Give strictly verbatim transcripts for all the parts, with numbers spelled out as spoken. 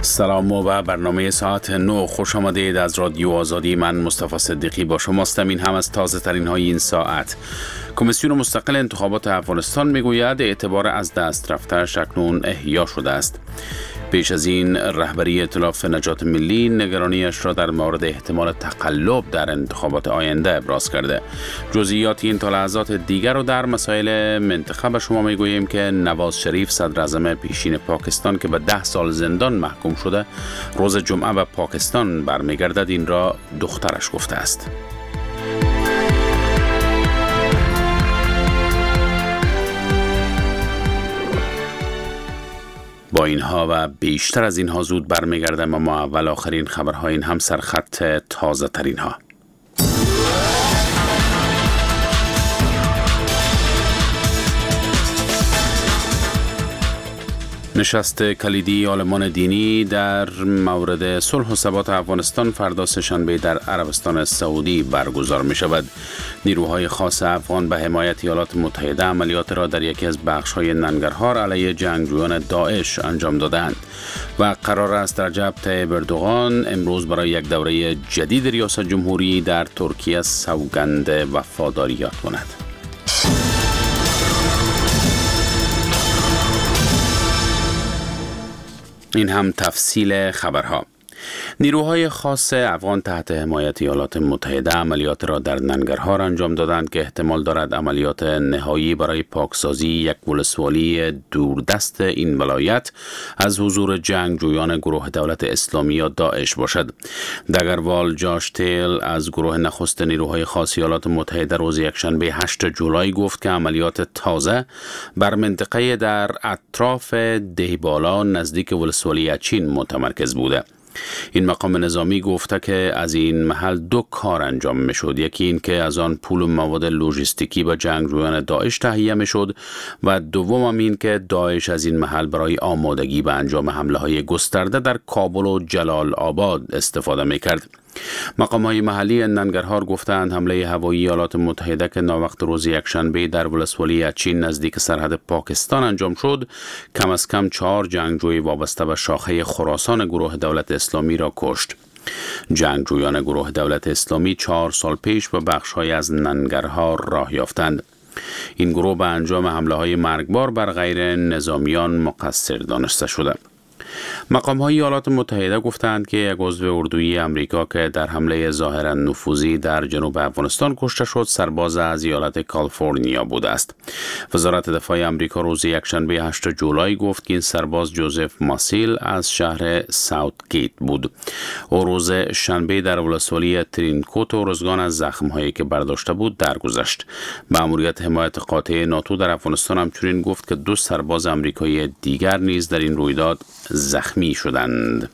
سلام و برنامه ساعت نه خوش آمدید از رادیو آزادی. من مصطفی صدیقی با شماستم. این هم از تازه ترین های این ساعت. کمیسیون مستقل انتخابات افغانستان میگوید اعتبار از دست رفته‌اش اکنون احیا شده است. پیش از این رهبری ائتلاف نجات ملی نگرانیش را در مورد احتمال تقلب در انتخابات آینده ابراز کرده. جزئیات این تا لحظات دیگر رو در مسائل منطقه به شما میگوییم که نواز شریف صدر اعظم پیشین پاکستان که به ده سال زندان محکوم شده روز جمعه به پاکستان برمیگردد. این را دخترش گفته است. با اینها و بیشتر از اینها زود برمیگردم، اما اول آخرین خبرها، این هم سرخط تازه ترین ها. نشست کلیدی عالمان دینی در مورد صلح و ثبات افغانستان فردا سه‌شنبه در عربستان سعودی برگزار می شود. نیروهای خاص افغان به حمایت ایالات متحده عملیات را در یکی از بخش‌های ننگرهار علیه جنگجویان داعش انجام دادند و قرار است رجب طیب اردوغان امروز برای یک دوره جدید ریاست جمهوری در ترکیه سوگند وفاداری یاد کند. این هم تفصیل خبرها. نیروهای خاص افغان تحت حمایت ایالات متحده عملیات را در ننگرهار انجام دادند که احتمال دارد عملیات نهایی برای پاکسازی یک ولسوالی دوردست این ولایت از حضور جنگجویان گروه دولت اسلامی یا داعش باشد. دگروال جاش تیل از گروه نخست نیروهای خاص ایالات متحده روز یکشنبه هشتم جولای گفت که عملیات تازه بر منطقه در اطراف دهبالا نزدیک ولسوالی اچین متمرکز بوده. این مقام نظامی گفته که از این محل دو کار انجام می شد. یکی این که از آن پول و مواد لوجستیکی به جنگجویان داعش تهیه می شد و دوم این که داعش از این محل برای آمادگی به انجام حمله های گسترده در کابل و جلال آباد استفاده می کرد. مقام های محلی ننگرهار گفتند حمله هوایی ایالات متحده که ناوقت روز یکشنبه در ولسوالی اچین نزدیک سرحد پاکستان انجام شد کم از کم چهار جنگجوی وابسته به شاخه خراسان گروه دولت اسلامی را کشت. جنگجویان گروه دولت اسلامی چهار سال پیش به بخش‌های از ننگرهار راه یافتند. این گروه به انجام حمله های مرگبار بر غیر نظامیان مقصر دانسته شده. مقام‌های ایالات متحده گفتند که یک عضو اردویی امریکا که در حمله ظاهراً نفوذی در جنوب افغانستان کشته شد سرباز از ایالت کالیفرنیا بوده است. وزارت دفاع امریکا روز یکشنبه هشتم جولای گفت که این سرباز جوزف ماسیل از شهر ساوتگیت بود. او روز شنبه در ولسوالی ترینکوت و رزگان از زخم‌هایی که برداشته بود درگذشت. مأموریت حمایت قاطع ناتو در افغانستان همچنین گفت که دو سرباز آمریکایی دیگر نیز در این رویداد زخمی شدند.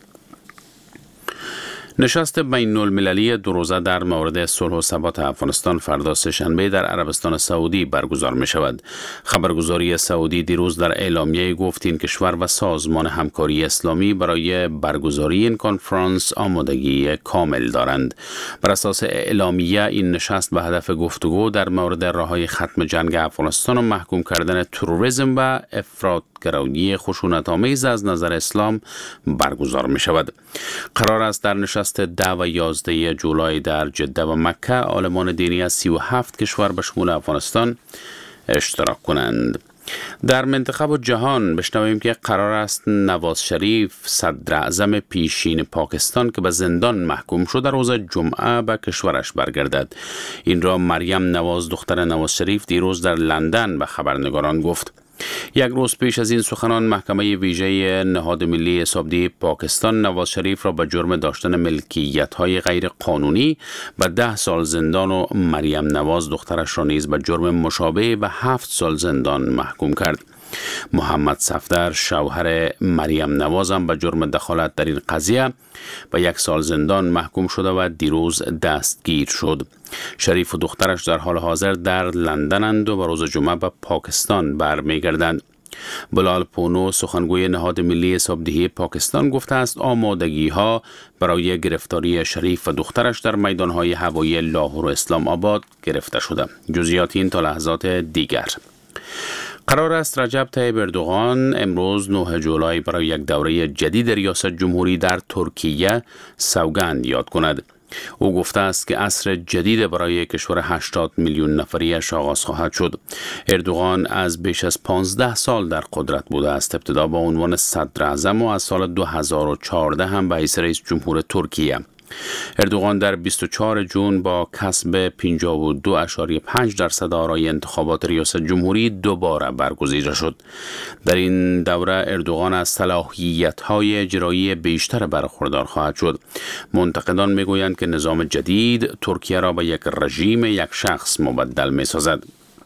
نشست بین المللی دو روزه در مورد صلح و ثبات افغانستان فردا سه‌شنبه در عربستان سعودی برگزار می شود. خبرگزاری سعودی دیروز در اعلامیه گفت این کشور و سازمان همکاری اسلامی برای برگزاری این کنفرانس آمادگی کامل دارند. بر اساس اعلامیه این نشست به هدف گفتگو در مورد راههای ختم جنگ افغانستان و محکوم کردن تروریسم و افراطگرایی خشونت‌آمیز از نظر اسلام برگزار می شود. قرار است در نشست ده و یازده جولای در جده و مکه عالمان دینی از سی و هفت کشور به شمول افغانستان اشتراک کنند. در منطقه و جهان بشنویم که قرار است نواز شریف صدر اعظم پیشین پاکستان که به زندان محکوم شده روز جمعه به کشورش برگردد. این را مریم نواز دختر نواز شریف دیروز در لندن به خبرنگاران گفت. یک روز پیش از این سخنان محکمه ویژه نهاد ملی حسابدهی پاکستان نواز شریف را به جرم داشتن ملکیت‌های غیر قانونی به ده سال زندان و مریم نواز دخترش را نیز به جرم مشابه به هفت سال زندان محکوم کرد. محمد صفدر شوهر مریم نواز هم به جرم دخالت در این قضیه به یک سال زندان محکوم شده و دیروز دستگیر شد. شریف و دخترش در حال حاضر در لندنند و روز جمعه به پاکستان برمیگردند. بلال پونو سخنگوی نهاد ملی حسابدهی پاکستان گفته است آمادگی ها برای گرفتاری شریف و دخترش در میدان های هوایی لاهور و اسلام آباد گرفته شده. جزئیات این تا لحظات دیگر. قرار است رجب طیب اردوغان امروز نه جولای برای یک دوره جدید ریاست جمهوری در ترکیه سوگند یاد کند. او گفته است که عصر جدید برای کشور هشتاد میلیون نفریش آغاز خواهد شد. اردوغان از بیش از پانزده سال در قدرت بوده است. ابتدا با عنوان صدر اعظم و از سال دو هزار و چهارده هم به حیث رئیس جمهور ترکیه. اردوغان در بیست و چهارم ژوئن با کسب پنجاه و دو ممیز پنج درصد آرای انتخابات ریاست جمهوری دوباره برگزیده شد. در این دوره اردوغان از صلاحیت‌های اجرایی بیشتر برخوردار خواهد شد. منتقدان میگویند که نظام جدید ترکیه را به یک رژیم یک شخص مبدل می‌سازد.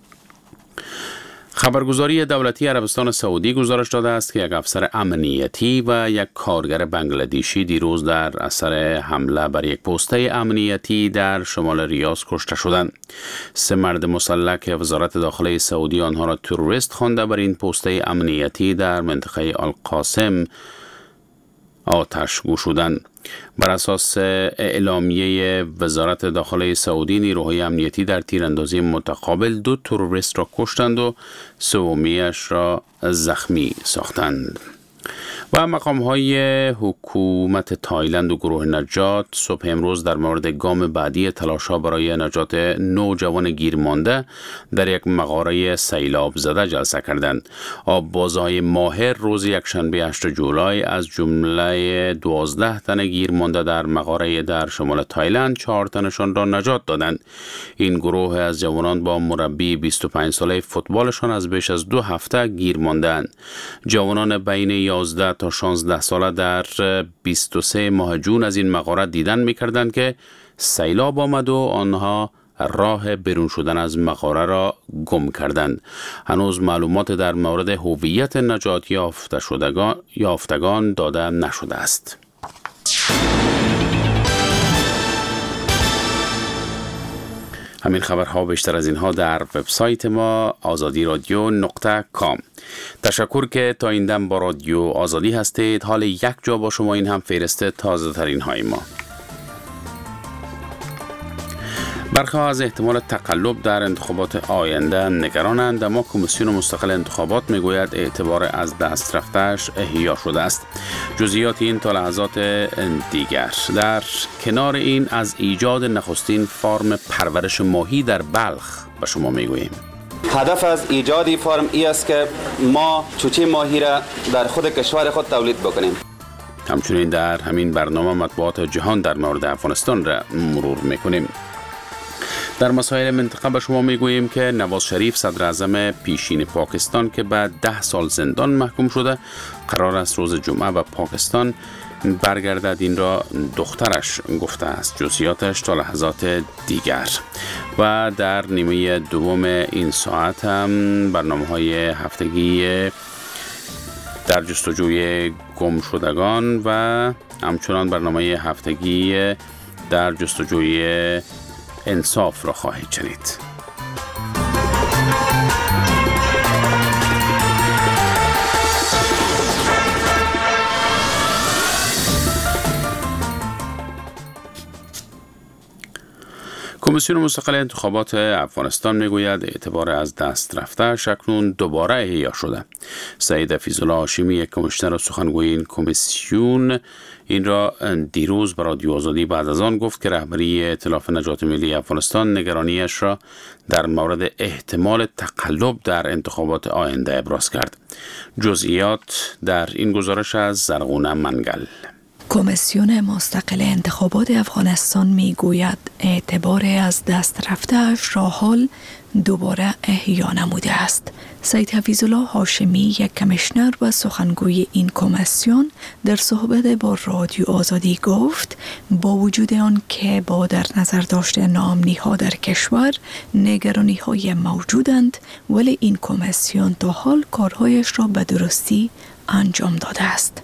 خبرگزاری دولتی عربستان سعودی گزارش داده است که یک افسر امنیتی و یک کارگر بنگلادیشی دیروز در اثر حمله بر یک پسته امنیتی در شمال ریاض کشته شدند. سه مرد مسلح که وزارت داخله سعودی آنها را تروریست خوانده بر این پسته امنیتی در منطقه القاسم آتش گشودند. بر اساس اعلامیه وزارت داخله سعودی، نیروهای امنیتی در تیراندازی متقابل دو تروریست را کشتند و سومیش را زخمی ساختند. و مقام‌های حکومت تایلند و گروه نجات صبح امروز در مورد گام بعدی تلاش‌ها برای نجات نوجوان گیرمانده در یک مغاره سیلاب زده جلسه کردند. آببازهای ماهر روز یکشنبه هشتم جولای از جمله دوازده تن گیرمانده در مغاره در شمال تایلند چهار تنشان را نجات دادند. این گروه از جوانان با مربی بیست و پنج ساله فوتبالشان از بیش از دو هفته گیر ماندند. جوانان بین یازده تا شانزده ساله در بیست و سه ماه جون از این مغاره دیدن می‌کردند که سیلاب آمد و آنها راه بیرون شدن از مغاره را گم کردند. هنوز معلومات در مورد هویت نجات یافته شدگان یافتگان داده نشده است. همین خبرها بیشتر از اینها در وبسایت ما آزادی رادیو نقطه کام. تشکر که تا این دم با رادیو آزادی هستید. حال یک جا با شما این هم فهرست تازه ترین های ما. برخی از احتمال تقلب در انتخابات آینده نگرانند، اما کمیسیون مستقل انتخابات میگوید اعتبار از دست رفته‌اش احیا شده است. جزئیات این تا لحظات دیگر. در کنار این از ایجاد نخستین فرم پرورش ماهی در بلخ به شما میگوییم. هدف از ایجاد فرم ای است که ما چوچه ماهی را در خود کشور خود تولید بکنیم. همچنین در همین برنامه مطبوعات جهان در مورد افغانستان را مرور میکنیم. در مسائل منطقه به شما میگوییم که نواز شریف صدر اعظم پیشین پاکستان که بعد ده سال زندان محکوم شده قرار است روز جمعه به پاکستان برگردد. این را دخترش گفته است. جزئیاتش تا لحظات دیگر. و در نیمه دوم این ساعت هم برنامه‌های هفتگی در جستجوی گم شدگان و همچنان برنامه هفتگی در جستجوی انصاف را خواهید شنید. کمیسیون مستقل انتخابات افغانستان میگوید اعتبار از دست رفته اکنون دوباره احیا شده. سعید فیض‌الله هاشمی، کمیشنر سخنگوی این کمیسیون، این را دیروز به رادیو آزادی بعد از آن گفت که رهبری ائتلاف نجات ملی افغانستان نگرانیش را در مورد احتمال تقلب در انتخابات آینده ابراز کرد. جزئیات در این گزارش از زرغونه منگل. کمیسیون مستقل انتخابات افغانستان میگوید اعتبار از دست رفته‌اش را حال دوباره احیا نموده است. سید حفیظ‌الله هاشمی، یک کمیشنر و سخنگوی این کمیسیون، در صحبت با رادیو آزادی گفت با وجود آن که با در نظر داشتن ناامنی‌ها در کشور نگرانی‌های موجودند، ولی این کمیسیون تا حال کارهایش را به درستی انجام داده است.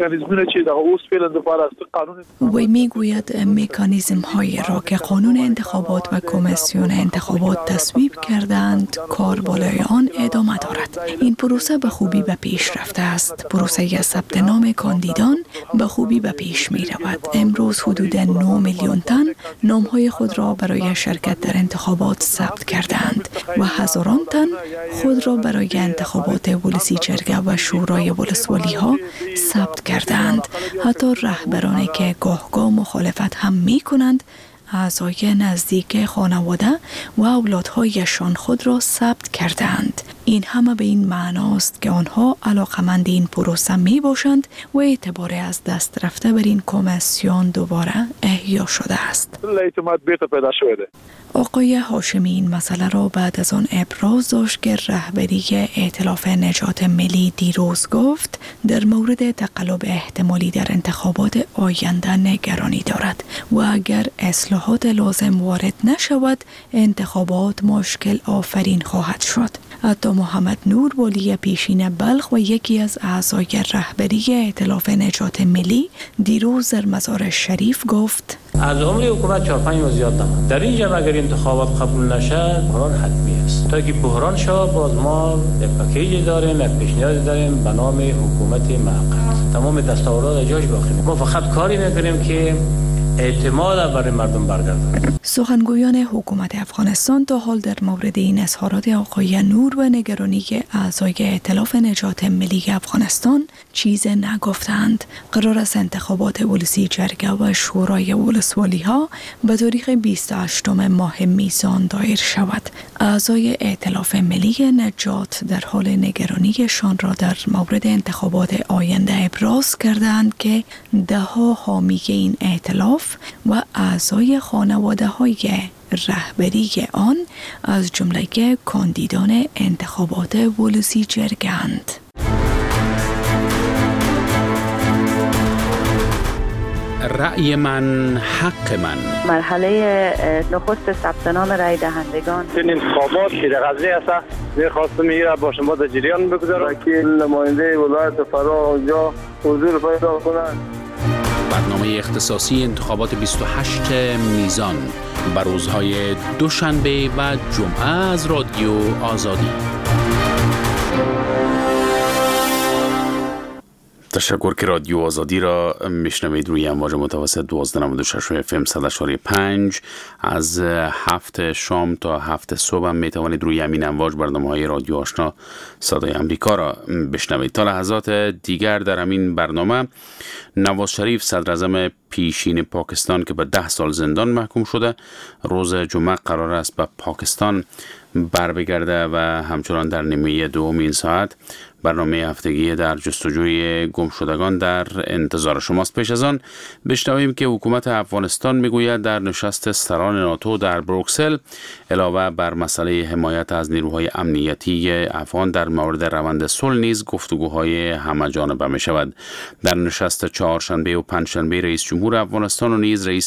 و میگوید مکانیزم هایی را که قانون انتخابات و کمیسیون انتخابات تصویب کردند کار بالای آن ادامه دارد. این پروسه به خوبی به پیش رفته است. پروسه ثبت نام کاندیدان به خوبی به پیش می رود. امروز حدود نه میلیون تن نام های خود را برای شرکت در انتخابات ثبت کردند و هزاران تن خود را برای انتخابات ولسی جرگه و شورای ولسوالی ها ثبت کردند. حتی رهبرانی که گاه-گاه مخالفت هم می کنند اعضای نزدیک خانواده و اولادهایشان خود را ثبت کردند. این همه به این معناست که آنها علاقمند این پروسه می باشند و اعتبار از دست رفته بر این کمیسیون دوباره احیا شده است. آقای هاشمی این مسئله را بعد از آن ابراز داشت که رهبری ائتلاف نجات ملی دیروز گفت در مورد تقلب احتمالی در انتخابات آینده نگرانی دارد و اگر اصلاحات لازم وارد نشود انتخابات مشکل آفرین خواهد شد. حتی محمد نور والی پیشین بلخ و یکی از اعضای رهبری ائتلاف نجات ملی دیروز در مزار شریف گفت از عمر حکومت چهار پنج ماه زیاد نماند. در این جمع اگر انتخابات قبول نشد بحران حتمی است. تا که بحران شود باز ما یک پکیج داریم، یک پیشنهاد داریم به نام حکومت موقت. تمام دستاورد جاش باقی. ما فقط کاری میکنیم که اعتماد برای مردم برگردد. سخنگویان حکومت افغانستان تا حال در مورد این اظهارات آقای نور و نگرانی اعضای ائتلاف نجات ملی افغانستان چیز نگفتند. قرار است انتخابات ولسی جرگه و شورای ولسوالی ها به تاریخ بیست و هشتم ماه میزان دایر شود. اعضای ائتلاف ملی نجات در حال نگرانیشان را در مورد انتخابات آینده ابراز کردند که ده ها حامی این ائتلاف و اعضای خانواده های رهبری آن از جمله کاندیدان انتخابات ولسی جرگند. رأی من حق من. مرحله نخست ثبت نام رای دهندگان این انتخابات که در قضیه است می‌خواستم میره با شما در جریان بگذارم که نماینده ولایت فرا اونجا حضور پیدا کنند. برنامه اختصاصی انتخابات بیست و هشت میزان بر روزهای دوشنبه و جمعه از رادیو آزادی. تشکر که رادیو آزادی را میشنوید روی امواج متوسط دوازده و نود و شش اف ام صد و شش و پنج. از هفت شام تا هفت صبح هم میتوانید روی همین امواج برنامه های رادیو آشنا صدای امریکا را بشنوید. تا لحظات دیگر در همین برنامه نواز شریف صدر اعظم پیشین پاکستان که به ده سال زندان محکوم شده روز جمعه قرار است به پاکستان بر بگرده و همچنان در نیمه دوم این ساعت برنامه هفتگی در جستجوی گمشدگان در انتظار شماست. پیش از آن بشنویم که حکومت افغانستان میگوید در نشست سران ناتو در بروکسل علاوه بر مسئله حمایت از نیروهای امنیتی افغان در مورد روند صلح نیز گفتگوهای همه جانبه می شود. در نشست چهارشنبه و پنجشنبه رئیس جمهور افغانستان و نیز رئیس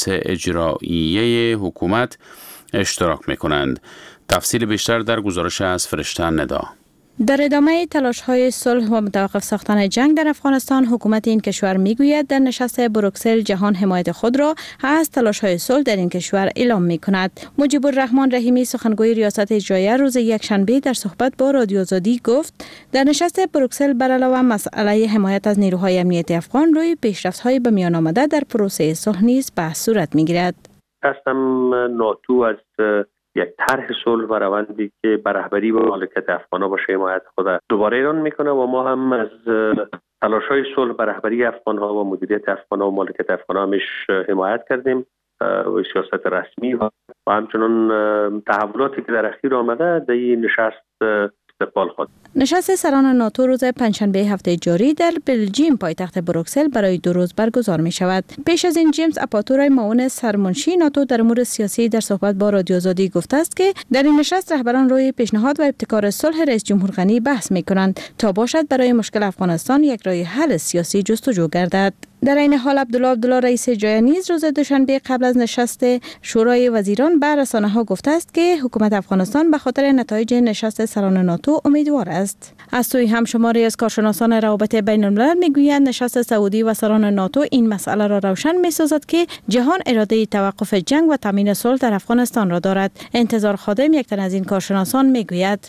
اجراییه حکومت اشتراک می کنند. تفصیل بیشتر در گزارش از فرشته ندا. در ادامه تلاش‌های صلح و متوقف ساختن جنگ در افغانستان، حکومت این کشور می‌گوید در نشست بروکسل جهان حمایت خود را از تلاش‌های صلح در این کشور اعلام می‌کند. مجیب الرحمن رحیمی سخنگوی ریاست اجراییه روز یکشنبه در صحبت با رادیو آزادی گفت در نشست بروکسل بر علاوه مسئله حمایت از نیروهای امنیتی افغان روی پیشرفت‌های به میان آمده در پروسه صلح نیز بحث صورت می‌گیرد. قسم ناتو از یک طرح صلح و روندی که بر رهبری و مالکیت افغان‌ها باشه حمایت خود دوباره اعلان میکنه و ما هم از تلاش‌های صلح بر رهبری افغان‌ها و مدیریت افغان‌ها و مالکیت افغان‌ها همیش حمایت کردیم و سیاست رسمی و همچنان تحولاتی که در اخیر آمده در این نشست استقبال خود. نشست سران ناتو روز پنجشنبه هفته جاری در بلژیم پایتخت بروکسل برای دو روز برگزار می شود. پیش از این جیمز آپاتورای معاون سرمنشی ناتو در امور سیاسی در صحبت با رادیو آزادی گفته است که در این نشست رهبران روی پیشنهاد و ابتکار صلح رئیس جمهور غنی بحث می کنند تا باشد برای مشکل افغانستان یک راه حل سیاسی جستجو گردد. در این حال عبدالله عبدالله رئیس جای نیز روز دوشنبه قبل از نشست شورای وزیران به رسانه‌ها گفته است که حکومت افغانستان به خاطر نتایج نشست سران ناتو امیدوار است. از سوی هم شماری از کارشناسان روابط بین الملل میگویند نشست سعودی و سران ناتو این مسئله را روشن می‌سازد که جهان اراده توقف جنگ و تامین صلح در افغانستان را دارد. انتظار خادم یک تن از این کارشناسان میگوید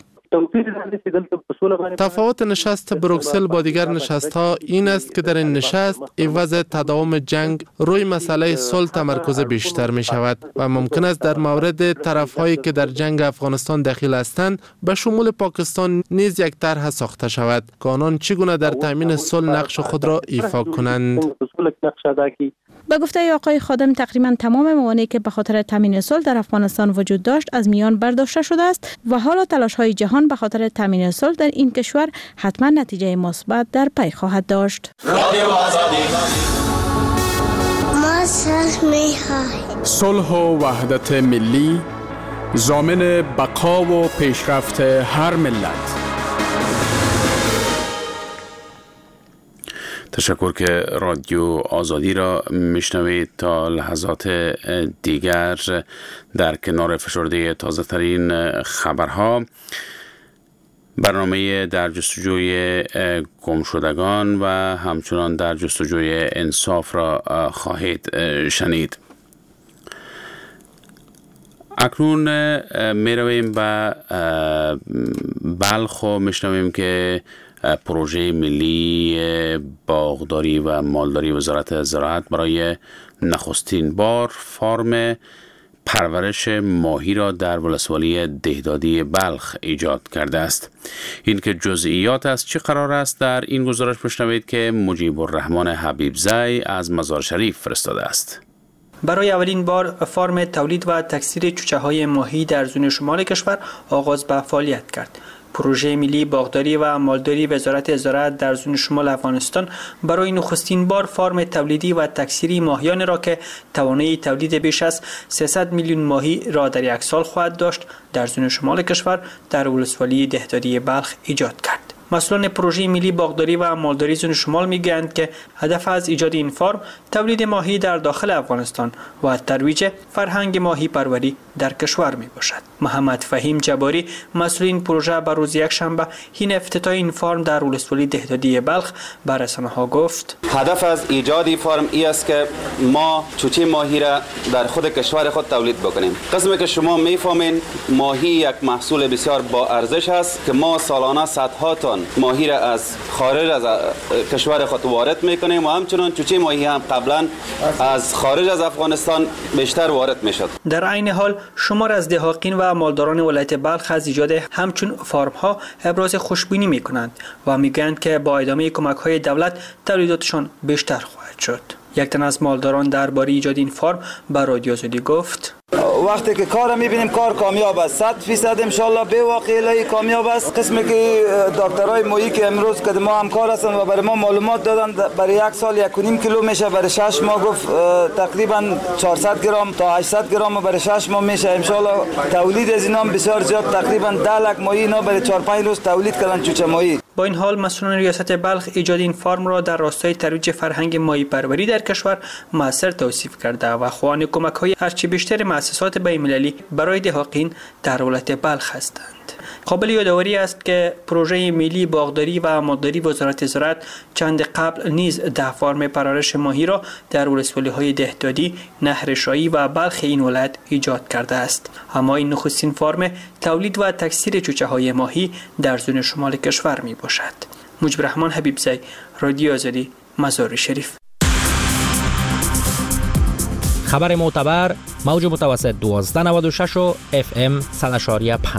تفاوت نشست بروکسل با دیگر نشست‌ها این است که در این نشست عوض تداوم جنگ روی مسئله صلح تمرکز بیشتر می شود و ممکن است در مورد طرف‌هایی که در جنگ افغانستان دخیل هستند به شمول پاکستان نیز یک طرح ساخته شود که آنان چگونه در تامین صلح نقش خود را ایفا کنند. به گفته آقای خادم تقریبا تمام موانعی که به خاطر تامین صلح در افغانستان وجود داشت از میان برداشته شده است و حالا تلاش‌های جهان به خاطر تامین صلح در این کشور حتما نتیجه مثبت در پی خواهد داشت. صلح و وحدت ملی ضامن بقا و پیشرفت هر ملت. تشکر که رادیو آزادی را میشنوید. تا لحظات دیگر در کنار فشرده تازه ترین خبرها برنامه در جستجوی گمشدگان و همچنان در جستجوی انصاف را خواهید شنید. اکنون می رویم به بلخ و میشنویم که پروژه ملی باغداری و مالداری وزارت زراعت برای نخستین بار فارم پرورش ماهی را در ولسوالی دهدادی بلخ ایجاد کرده است. این که جزئیات از چه قرار است در این گزارش بشنوید که مجیب الرحمن حبیبزی از مزار شریف فرستاده است. برای اولین بار فارم تولید و تکثیر چوچه های ماهی در زون شمال کشور آغاز به فعالیت کرد. پروژه ملی باغداری و مالداری وزارت زراعت در زون شمال افغانستان برای نخستین بار فارم تولیدی و تکثیری ماهیان را که توانایی تولید بیش از سیصد میلیون ماهی را در یک سال خواهد داشت در زون شمال کشور در ولسوالی دهدادی بلخ ایجاد کرد. مسئولان پروژه ملی باغداری و مالداری زون شمال میگویند که هدف از ایجاد این فارم تولید ماهی در داخل افغانستان و ترویج فرهنگ ماهی پروری در کشور می باشد. محمد فهیم جباری مسئول این پروژه بر روز یک شنبه این افتتاح این فارم در ولسوالی دهدادی بلخ به رسانه‌ها گفت: هدف از ایجاد این فارم ای است که ما چوچه ماهی را در خود کشور خود تولید بکنیم. قسمی که شما میفهمین ماهی یک محصول بسیار با ارزش است که ما سالانه صدها تن ماهی را از خارج از کشور خود وارد میکنیم و همچنین چوچه ماهی هم قبلا از خارج از افغانستان بیشتر وارد میشد. در عین حال شمار از دهقان و مالداران ولایت بلخ از ایجاد همچون فارم ها ابراز خوشبینی میکنند و میگویند که با ادامه کمک های دولت تولیداتشان بیشتر خواهد شد. یک تن از مالداران درباره ایجاد این فارم به رادیو آزادی گفت: وقتی که کار میبینیم کار کامیاب است، صد فیصد انشالله به واقعی کامیاب است. قسمی که دکترای ماهی که امروز که ما همکار هستن و برای ما معلومات دادن برای یک سال یک و نیم کیلو میشه، برای شش ماه گفت تقریبا چهارصد گرم تا هشتصد گرم برای شش ماه میشه. انشالله تولید از اینا بسیار زیاد، تقریبا ده لک ماهی اینا برای چهار پنج روز تولید کردن چوچه ماهی. با این حال مسئولان ریاست بلخ ایجاد این فارم را در راستای ترویج فرهنگ ماهی پروری در کشور موثر توصیف کرده و خواهان کمک های هرچی بیشتر مؤسسات بین‌المللی برای دهقان در ولایت بلخ هستند. قابل یادآوری است که پروژه ملی باغداری و مالداری وزارت زراعت چند قبل نیز ده فارم پرورش ماهی را در ولسوالی‌های دهدادی، نهر شاهی و بلخ این ولایت ایجاد کرده است. اما این نخستین فارم تولید و تکثیر چوچه های ماهی در زون شمال کشور می باشد. مجیب الرحمن حبیبزی، رادیو آزادی، مزار شریف. خبر معتبر، موج متوسط دوازده نود و شش و اف ام صد و پنج.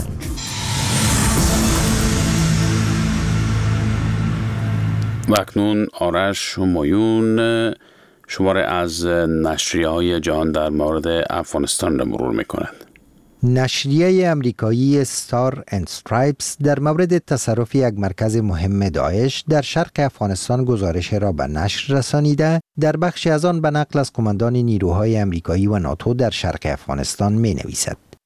و اکنون آرش همایون شماره از نشریه های جهان در مورد افغانستان را مرور می‌کند. نشریه امریکایی ستار اند استرایپس در مورد تصرف یک مرکز مهم داعش در شرق افغانستان گزارش را به نشر رسانیده، در بخشی از آن به نقل از کماندان نیروهای امریکایی و ناتو در شرق افغانستان می نویسد: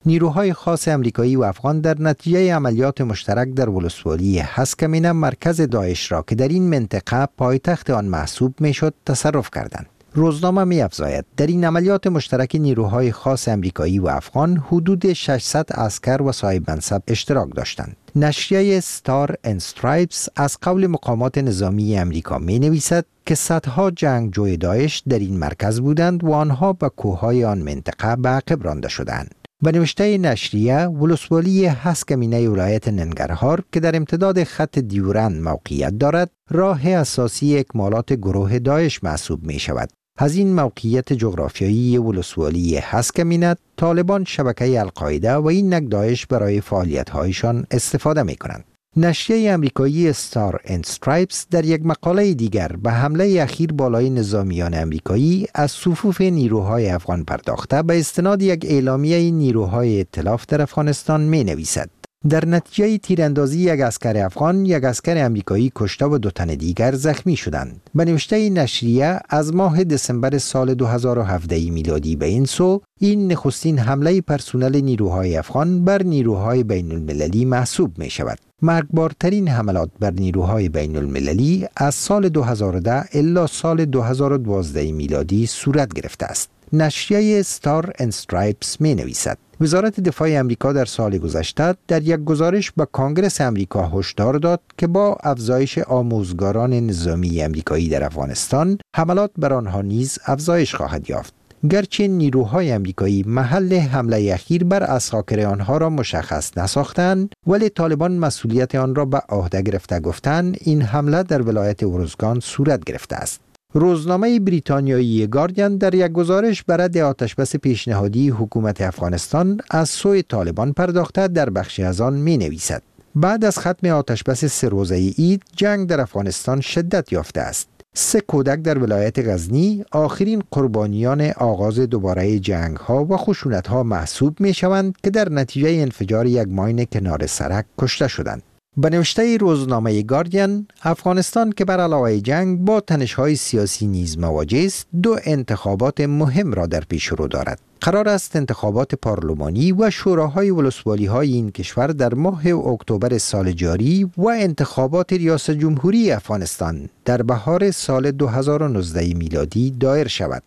نیروهای خاص امریکایی و افغان در نتیجه عملیات مشترک در ولسوالی هسکمینه مرکز داعش را که در این منطقه پایتخت آن محسوب میشد تصرف کردند. روزنامه می افزاید در این عملیات مشترک نیروهای خاص امریکایی و افغان حدود ششصد عسکر و صاحب منصب اشتراک داشتند. نشریه ستار اند استرایپس از قول مقامات نظامی امریکا می نویسد که صدها جنگجوی داعش در این مرکز بودند و آنها به کوههای آن منطقه به عقب رانده شدند. به نوشته نشریه، ولسوالی هسکمینه ولایت ننگرهار که در امتداد خط دیورند موقعیت دارد، راه اساسی اکمالات گروه داعش محسوب می شود. از این موقعیت جغرافیایی ولسوالی هسکمینه، طالبان شبکه القاعده و این نک داعش برای فعالیت‌هایشان استفاده می کنند. نشریه امریکایی ستار اند استرایپس در یک مقاله دیگر به حمله اخیر بالای نظامیان امریکایی از صفوف نیروهای افغان پرداخته به استناد یک اعلامیه نیروهای ائتلاف در افغانستان می نویسد: در نتیجه تیراندازی یک اسکر افغان، یک اسکر امریکایی کشته و دو تن دیگر زخمی شدند. به نوشته نشریه، از ماه دسامبر سال دو هزار و هفده میلادی به این سو، این نخستین حمله پرسنل نیروهای افغان بر نیروهای بین المللی محسوب می شود. مرگبارترین حملات بر نیروهای بین المللی از سال دو هزار و ده الی سال دو هزار و دوازده میلادی صورت گرفته است. نشریه ستار اند استرایپس می نویسد: وزارت دفاع امریکا در سال گذشته در یک گزارش به کانگرس امریکا هشدار داد که با افزایش آموزگاران نظامی امریکایی در افغانستان، حملات بر آنها نیز افزایش خواهد یافت. گرچه نیروهای امریکایی محل حمله اخیر بر اساکر آنها را مشخص نساختند، ولی طالبان مسئولیت آن را به عهده گرفته گفتند این حمله در ولایت ارزگان صورت گرفته است. روزنامه بریتانیایی گاردین در یک گزارش بر رد آتشبس پیشنهادی حکومت افغانستان از سوی طالبان پرداخته در بخشی از آن می نویسد: بعد از ختم آتشبس سه روزه عید، جنگ در افغانستان شدت یافته است. سه کودک در ولایت غزنی آخرین قربانیان آغاز دوباره جنگ ها و خشونت ها محسوب می شوند که در نتیجه انفجار یک ماین کنار سرک کشته شدند. به نوشته روزنامه گاردین، افغانستان که بر علاوه جنگ با تنش‌های سیاسی نیز مواجه است، دو انتخابات مهم را در پیش رو دارد. قرار است انتخابات پارلمانی و شوراهای ولسوالی‌های این کشور در ماه اکتبر سال جاری و انتخابات ریاست جمهوری افغانستان در بهار سال دو هزار و نوزده میلادی دایر شود.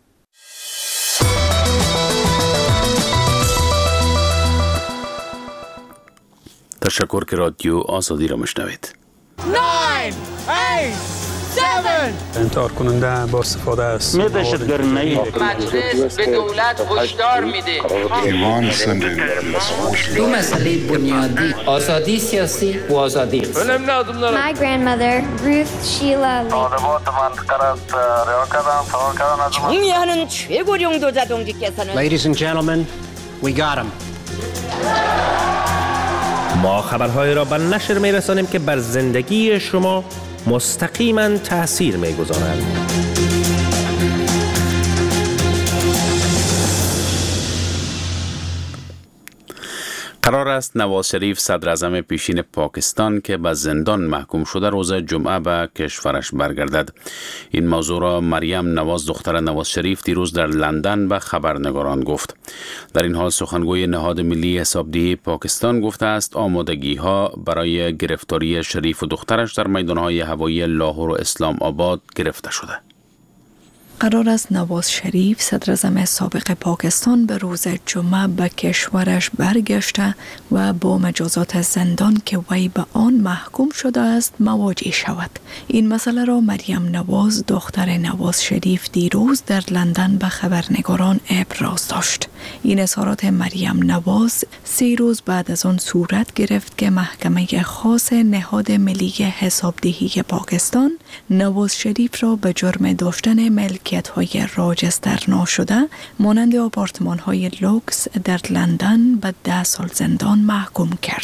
تشکر که رادیو آزادی را مشنوید. انتحار کننده با استفاده است. می دهشتگری نهی. مجلس به دولت هشدار میده. ایمان سندن. دو مسئله بنیادی: آزادی سیاسی و آزادی اقتصادی. My grandmother, Ruth Sheila Lee. 총리하는 최고령 도자동지께서는 Ladies and gentlemen, we got him. ما خبرهای را به نشر می رسانیم که بر زندگی شما مستقیما تأثیر می گذارند. قرار است نواز شریف صدر اعظم پیشین پاکستان که به زندان محکوم شده روز جمعه به کشورش برگردد. این موضوع را مریم نواز دختر نواز شریف دیروز در لندن به خبرنگاران گفت. در این حال سخنگوی نهاد ملی حسابدهی پاکستان گفته است آمادگی ها برای گرفتاری شریف و دخترش در میدانهای هوایی لاهور و اسلام آباد گرفته شده. قرار است نواز شریف صدر اعظم سابق پاکستان به روز جمعه به کشورش برگشته و با مجازات زندان که وی به آن محکوم شده است مواجه شود. این مسئله را مریم نواز دختر نواز شریف دیروز در لندن به خبرنگاران ابراز داشت. این اظهارات مریم نواز سه روز بعد از آن صورت گرفت که محکمه خاص نهاد ملی حسابدهی پاکستان نواز شریف را به جرم داشتن ملکیت‌های راجستر ناشده مانند آپارتمان‌های لوکس در لندن به ده سال زندان محکوم کرد.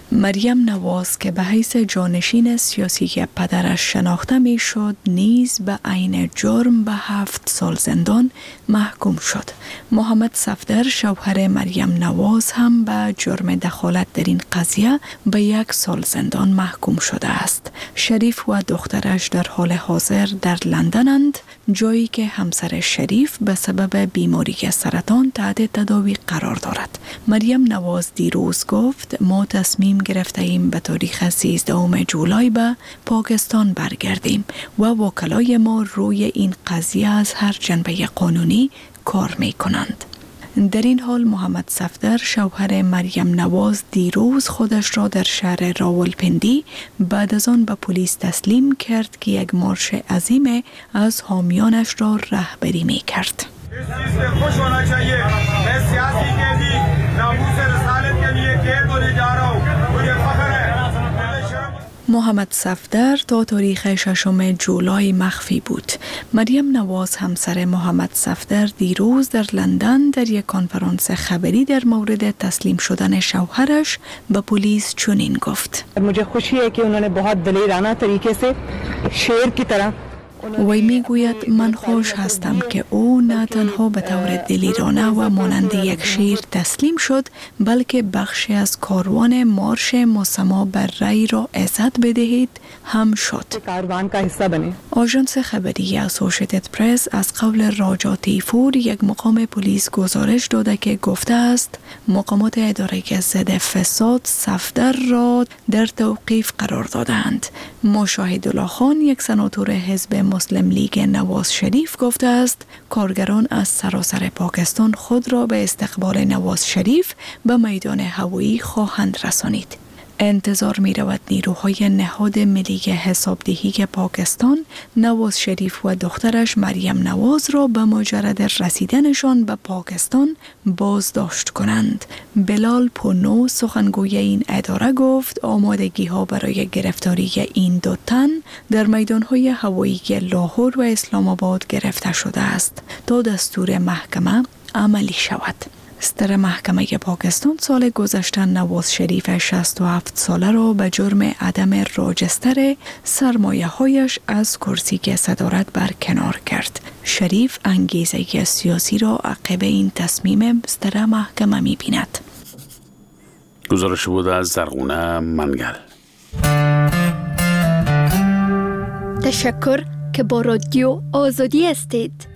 مریم نواز که به حیث جانشین سیاسی پدرش شناخته می شد نیز به عین جرم به هفت سال زندان محکوم شد. محمد صفدر شوهر مریم نواز هم به جرم دخالت در این قضیه به یک سال زندان محکوم شده است. شریف و دخترش در حال حاضر در لندنند، جایی که همسر شریف به سبب بیماری سرطان تحت تداوی قرار دارد. مریم نواز دیروز گفت ما تصمیم گرفته ایم به تاریخ سیزدهم جولای به پاکستان برگردیم و وکلای ما روی این قضیه از هر جنبه قانونی کار می کنند. در این حال محمد صفدر شوهر مریم نواز دیروز خودش را در شهر راولپندی بعد از آن به پلیس تسلیم کرد که یک مارش عظیم از حامیانش را رهبری می کرد. محمد صفدر تا تاریخ ششم جولای مخفی بود. مریم نواز همسر محمد صفدر دیروز در لندن در یک کنفرانس خبری در مورد تسلیم شدن شوهرش به پلیس چنین گفت: मुझे खुशी है कि उन्होंने बहुत दलेराना तरीके से शेर की तरह وی می گوید من خوش هستم که او نه تنها به طور دلیرانه و مانند یک شیر تسلیم شد، بلکه بخشی از کاروان مارش مسما بر رای را عزت بدهید هم شد. آژانس خبری اسوشیتد پرس از قول راجا تیفور یک مقام پلیس گزارش داده که گفته است مقامات اداره ضد فساد صفدر را در توقیف قرار دادند. مشاهد الله خان یک سناتور حزب مسلم لیگ نواز شریف گفته است کارگران از سراسر پاکستان خود را به استقبال نواز شریف به میدان هوایی خواهند رسانید. انتظار می رود نیروهای نهاد ملی حسابدهی پاکستان نواز شریف و دخترش مریم نواز را به مجرد رسیدنشان به پاکستان بازداشت کنند. بلال پونو سخنگوی این اداره گفت آمادگی ها برای گرفتاری این دو تن در میدانهای هوایی لاهور و اسلام آباد گرفته شده است تا دستور محکمه عملی شود. ستر محکمه پاکستان سال گذشته نواز شریف شصت و هفت ساله را به جرم عدم راجستر سرمایه هایش از کرسی صدارت برکنار کرد. شریف انگیزه سیاسی را عقب این تصمیم ستر محکمه می بیند. گزارش بود از زرغونه منگل. تشکر که با رادیو آزادی هستید.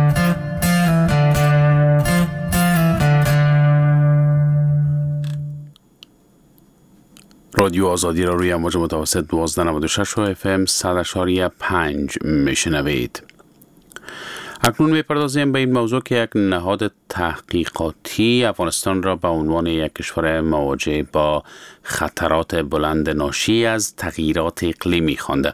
رادیو آزادی را روی امواج متوسط دوازده نود و شش و اف ام صد اشاری پنج میشنوید. اکنون میپردازیم به این موضوع که یک نهاد تحقیقاتی افغانستان را به عنوان یک کشور مواجه با خطرات بلند ناشی از تغییرات اقلیمی خوانده.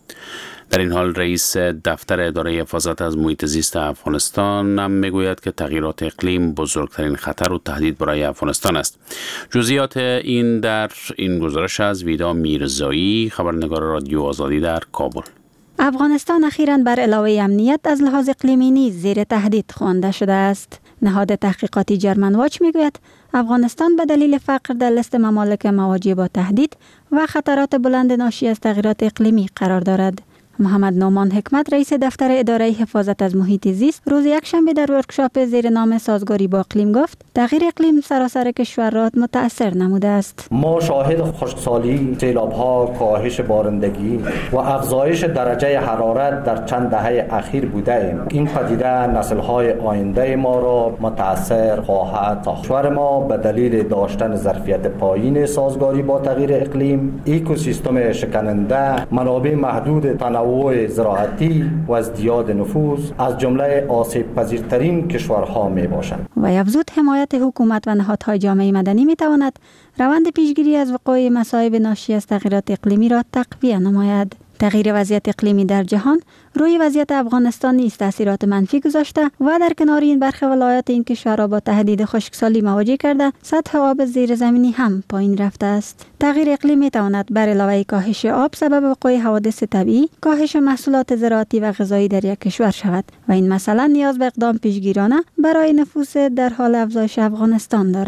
در این حال رئیس دفتر اداره حفاظت از محیط زیست افغانستان هم میگوید که تغییرات اقلیم بزرگترین خطر و تهدید برای افغانستان است. جزئیات این در این گزارش از ویدا میرزایی، خبرنگار رادیو آزادی در کابل. افغانستان اخیراً بر علاوه امنیت از لحاظ اقلیمی نیز زیر تهدید خوانده شده است. نهاد تحقیقاتی جرمن واچ میگوید افغانستان به دلیل فقر در لیست ممالک مواجه با تهدید و خطرات بلند ناشی از تغییرات اقلیمی قرار دارد. محمد نومان حکمت رئیس دفتر اداره حفاظت از محیط زیست روز یکشنبه در ورکشاپ زیر نام سازگاری با اقلیم گفت تغییر اقلیم سراسر کشور را متاثر نموده است. ما شاهد خشکسالی، سیلاب‌ها، کاهش بارندگی و افزایش درجه حرارت در چند دهه اخیر بوده ایم. این پدیده نسل‌های آینده ما را متاثر خواهد ساخت. کشور ما به دلیل داشتن ظرفیت پایین سازگاری با تغییر اقلیم، اکوسیستم شکننده، منابع محدود تنوع زراعتی و ازدیاد نفوذ از جمله آسیب پذیرترین کشورها می باشند. و افزود حمایت حکومت و نهادهای جامعه مدنی می تواند روند پیشگیری از وقوع مصائب ناشی از تغییرات اقلیمی را تقویت نماید. تغییر وضعیت اقلیمی در جهان روی وضعیت افغانستان نیز تاثیرات منفی گذاشته و در کنار این برخی ولایات این کشور را با تهدید خشکسالی مواجه کرده، سطح آب زیرزمینی هم پایین رفته است. تغییر اقلیم می تواند بر علاوه کاهش آب سبب وقوع حوادث طبیعی، کاهش محصولات زراعتی و غذایی در یک کشور شود و این مسئله نیاز به اقدام پیشگیرانه برای نفوذ در حال افزایش افغانستان دارد.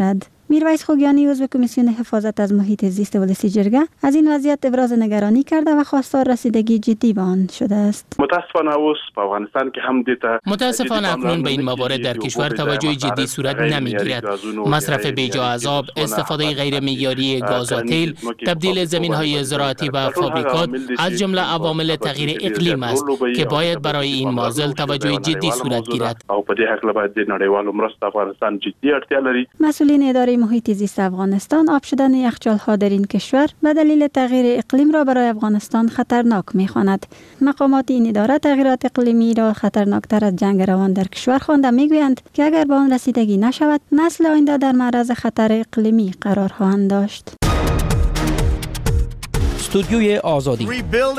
میرویس خوگیانی عضو کمیسیون حفاظت از محیط زیست ولسی جرگه از این وضعیت ابراز نگرانی کرده و خواستار رسیدگی جدی به آن شده است. متاسفانه اوس په افغانستان کې هم دیتا متاسفانه اکنون به این موارد در کشور توجه جدی صورت نمیگیرد. مصرف بیجا از آب، استفاده غیر معیاری گاز و تیل، تبدیل زمین‌های زراعتی و فابریکات از جمله عوامل تغییر اقلیم است که باید برای این معضل توجه جدی صورت گیرد. او په دې حق لپاره د نړیوالو مرستو افغانستان جدي اړتیا لري. مسئولین اداره محیط زیست افغانستان آب شدن یخچال‌ها در این کشور به دلیل تغییر اقلیم را برای افغانستان خطرناک می‌خواند. مقامات این اداره تغییرات اقلیمی را خطرناکتر از جنگ روان در کشور خوانده می‌گویند که اگر به آن رسیدگی نشود نسل آینده در معرض خطر اقلیمی قرار خواهند داشت. استودیوی آزادی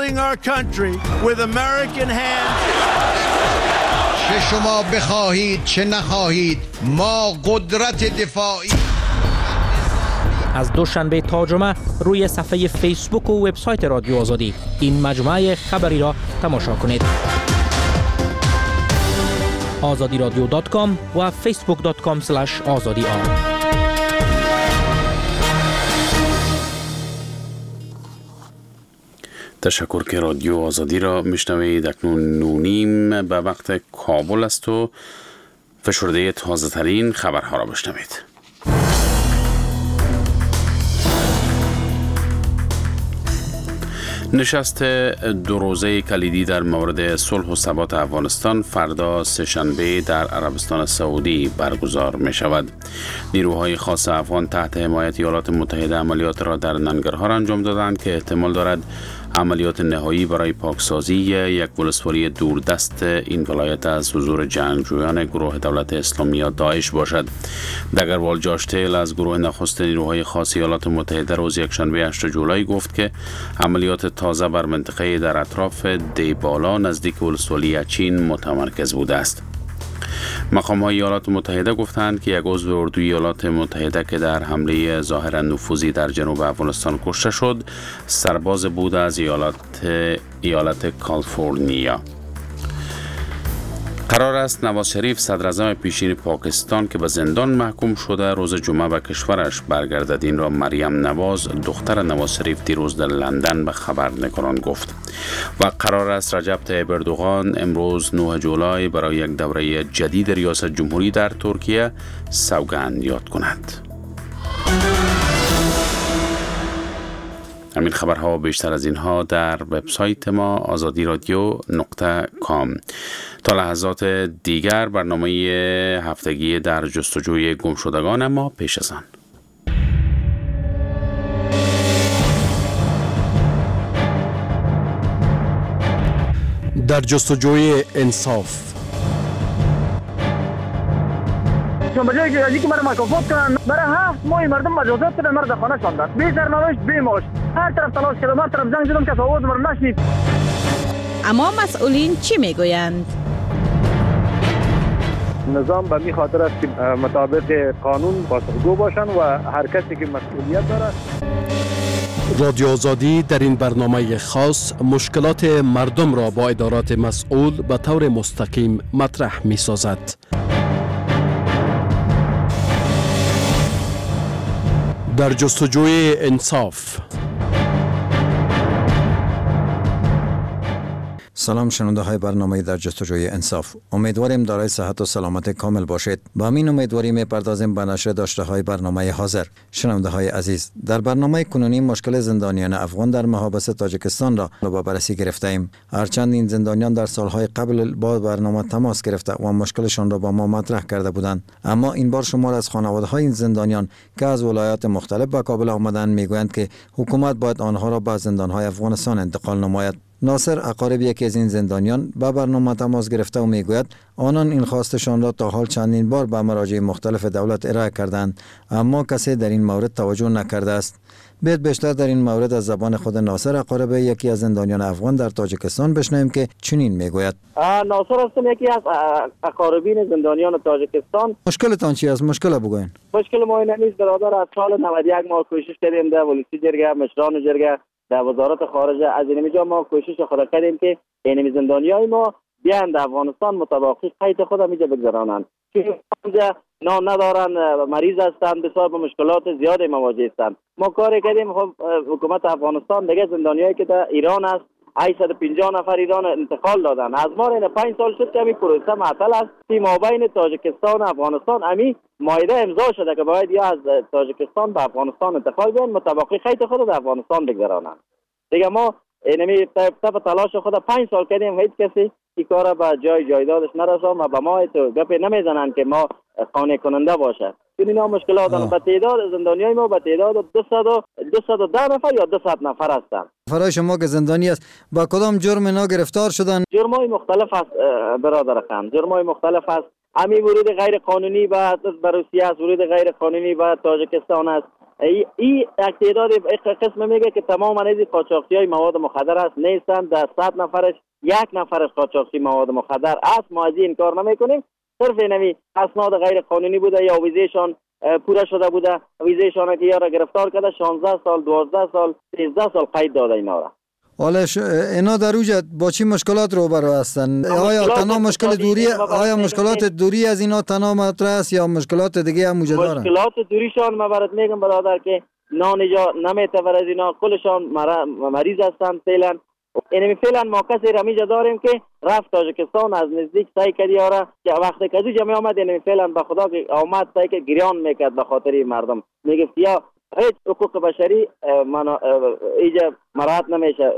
چه شما بخواهید چه نخواهید ما قدرت دفاعی. از دوشنبه تا جمعه روی صفحه فیسبوک و وبسایت رادیو آزادی این مجموعه خبری را تماشا کنید. آزادی رادیو دات کام و فیسبوک دات کام اسلش آزادی آر. تشکر که رادیو آزادی را میشنوید. اکنون نونیم به وقت کابل است و فشرده تازه ترین خبرها را بشنوید. نشست دو روزه کلیدی در مورد صلح و ثبات افغانستان فردا سه‌شنبه در عربستان سعودی برگزار می شود. نیروهای خاص افغان تحت حمایت ایالات متحده عملیات را در ننگرهار انجام دادند که احتمال دارد عملیات نهایی برای پاکسازی یک ولسوالی دوردست این ولایت از حضور جنگجویان گروه دولت اسلامی یا داعش باشد. دگروال جاشتیل از گروه نخست نیروهای خاص ایالات متحده روز یکشنبه هشتم جولای گفت که عملیات تازه بر منطقه در اطراف دیبالا نزدیک ولسوالی چین متمرکز بوده است. مقام‌های ایالات متحده گفتند که یک عضو اردوی ایالات متحده که در حمله ظاهرا نفوذی در جنوب افغانستان کشته شد سرباز بود از ایالات ایالت کالیفرنیا. قرار است نواز شریف صدراعظم پیشین پاکستان که به زندان محکوم شده روز جمعه به کشورش برگردد. این را مریم نواز دختر نواز شریف دیروز در لندن به خبرنگاران گفت. و قرار است رجب طیب اردوغان امروز نهم جولای برای یک دوره جدید ریاست جمهوری در ترکیه سوگند یاد کند. همین خبرها و بیشتر از اینها در وبسایت ما آزادی رادیو نقطه کام. تا لحظات دیگر برنامه هفتگی در جستجوی گمشدگان، اما پیش از آن در جستجوی انصاف. به جایی که ازی که مرا مکافات کنن برای هفت ماه مردم مجازات کردن، مرا در خانه شاندن بی سرنوشت بی معاش. هر طرف تلاش کردم، هر طرف زنگ زدم که آواز مرا نشنید. اما مسئولین چی میگویند؟ نظام به می خاطر است که مطابق قانون باسخگو باشن و هر کسی که مسئولیت داره. رادیو آزادی در این برنامه خاص مشکلات مردم را با ادارات مسئول به طور مستقیم مطرح می سازد. در جستجوی انصاف. سلام شنونده های برنامه در جستجوی انصاف. امیدواریم دارای صحت و سلامت کامل باشید. با همین امیدواری می‌پردازیم به نشر داشته های برنامه حاضر. شنونده های عزیز، در برنامه کنونی مشکل زندانیان افغان در محابس تاجیکستان را به بررسی گرفته ایم. هرچند این زندانیان در سالهای قبل با برنامه تماس گرفته و مشکلشان را با ما مطرح کرده بودند، اما این بار شمار از خانواده‌های این زندانیان که از ولایات مختلف به کابل آمدند میگویند که حکومت باید آنها را به زندان‌های افغانستان انتقال نماید. ناصر اقارب یکی از این زندانیان با برنامه تماس گرفته و میگوید آنان این خواستشان را تا حال چندین بار به مراجع مختلف دولت ارائه کردند، اما کسی در این مورد توجه نکرده است. بیت بیشتر در این مورد از زبان خود ناصر اقارب یکی از زندانیان افغان در تاجیکستان بشنویم که چنین میگوید. ناصر هستم، یکی از اقاربین زندانیان تاجیکستان. مشکلتان چی است؟ مشکل بگوین. مشکل ما این نیست برادر، از سال نود و یک ما کوشش کردیم در ولسی جرگه، مشران جرگه، در وزارت خارجه از اینجا ما کوشش خود کردیم که این زندانیای ما بیان در افغانستان متوقع قید خود میجا بگذرانند که اینجا نان ندارن، مریض هستند، بسیار با مشکلات زیادی مواجه هستند. ما کاری کردیم، خب حکومت افغانستان دیگه زندانیایی که در ایران است هشتصد و پنجاه نفر ایران انتقال دادن. از ما این پنج سال شد که همین پروسه معطل است. فی مابین تاجیکستان و افغانستان همین مایده امضا شده که باید یا از تاجیکستان به افغانستان انتقال بیان مطابق قید خود در افغانستان بگذرانند. دیگه ما اینمی طب تلاش خود پنج سال کردیم، هیچ کسی این کار به جای جایدادش نرساند و به ما تو گپی نمیزنند که ما قانع کننده باشه. چون اینا مشکلات دارن. به تعداد زندانیای ما به تعداد دویست و ده نفر یا دویست نفر هستند. فرای شما که زندانی است با کدام جرم اینا گرفتار شدن؟ جرمای مختلف است برادر خان، جرمای مختلف است. همین ورود غیر قانونی به روسیه است، ورود غیر قانونی به تاجیکستان است. این تعداد قسم میگه که تمام از قاچاقچیای مواد مخدر است، نیستند. در صد نفرش یک نفرش قاچاقچی مواد مخدر است. ما از این کار نمیکنیم. صرف اینمی اسناد غیر قانونی بوده یا ویزهشان پوره شده بوده، ویزهشان که یارا گرفتار کرده شانزده سال، دوازده سال، سیزده سال قید داده اینا را. حالا اینا در اوج با چی مشکلات روبرو هستند؟ آیا تنها مشکل دوری آیا مشکلات دوری از اینا تنها مطرح است یا مشکلات دیگه هم موجود دارند؟ مشکلات دوریشان ما برات میگم برادر که نان جا نمیتونه از اینا، کلشان مریض هستند فعلا. اینمی فعلا ما کسی رمیجا داریم که رفت تاجیکستان از نزدیک سعی کردی آره که وقتی که جمعی آمد اینمی فعلا به خدا که آمد سعی که گریان میکرد به خاطر مردم میگفت یا هیچ حقوق بشری من ایجا مراعات نمیشه.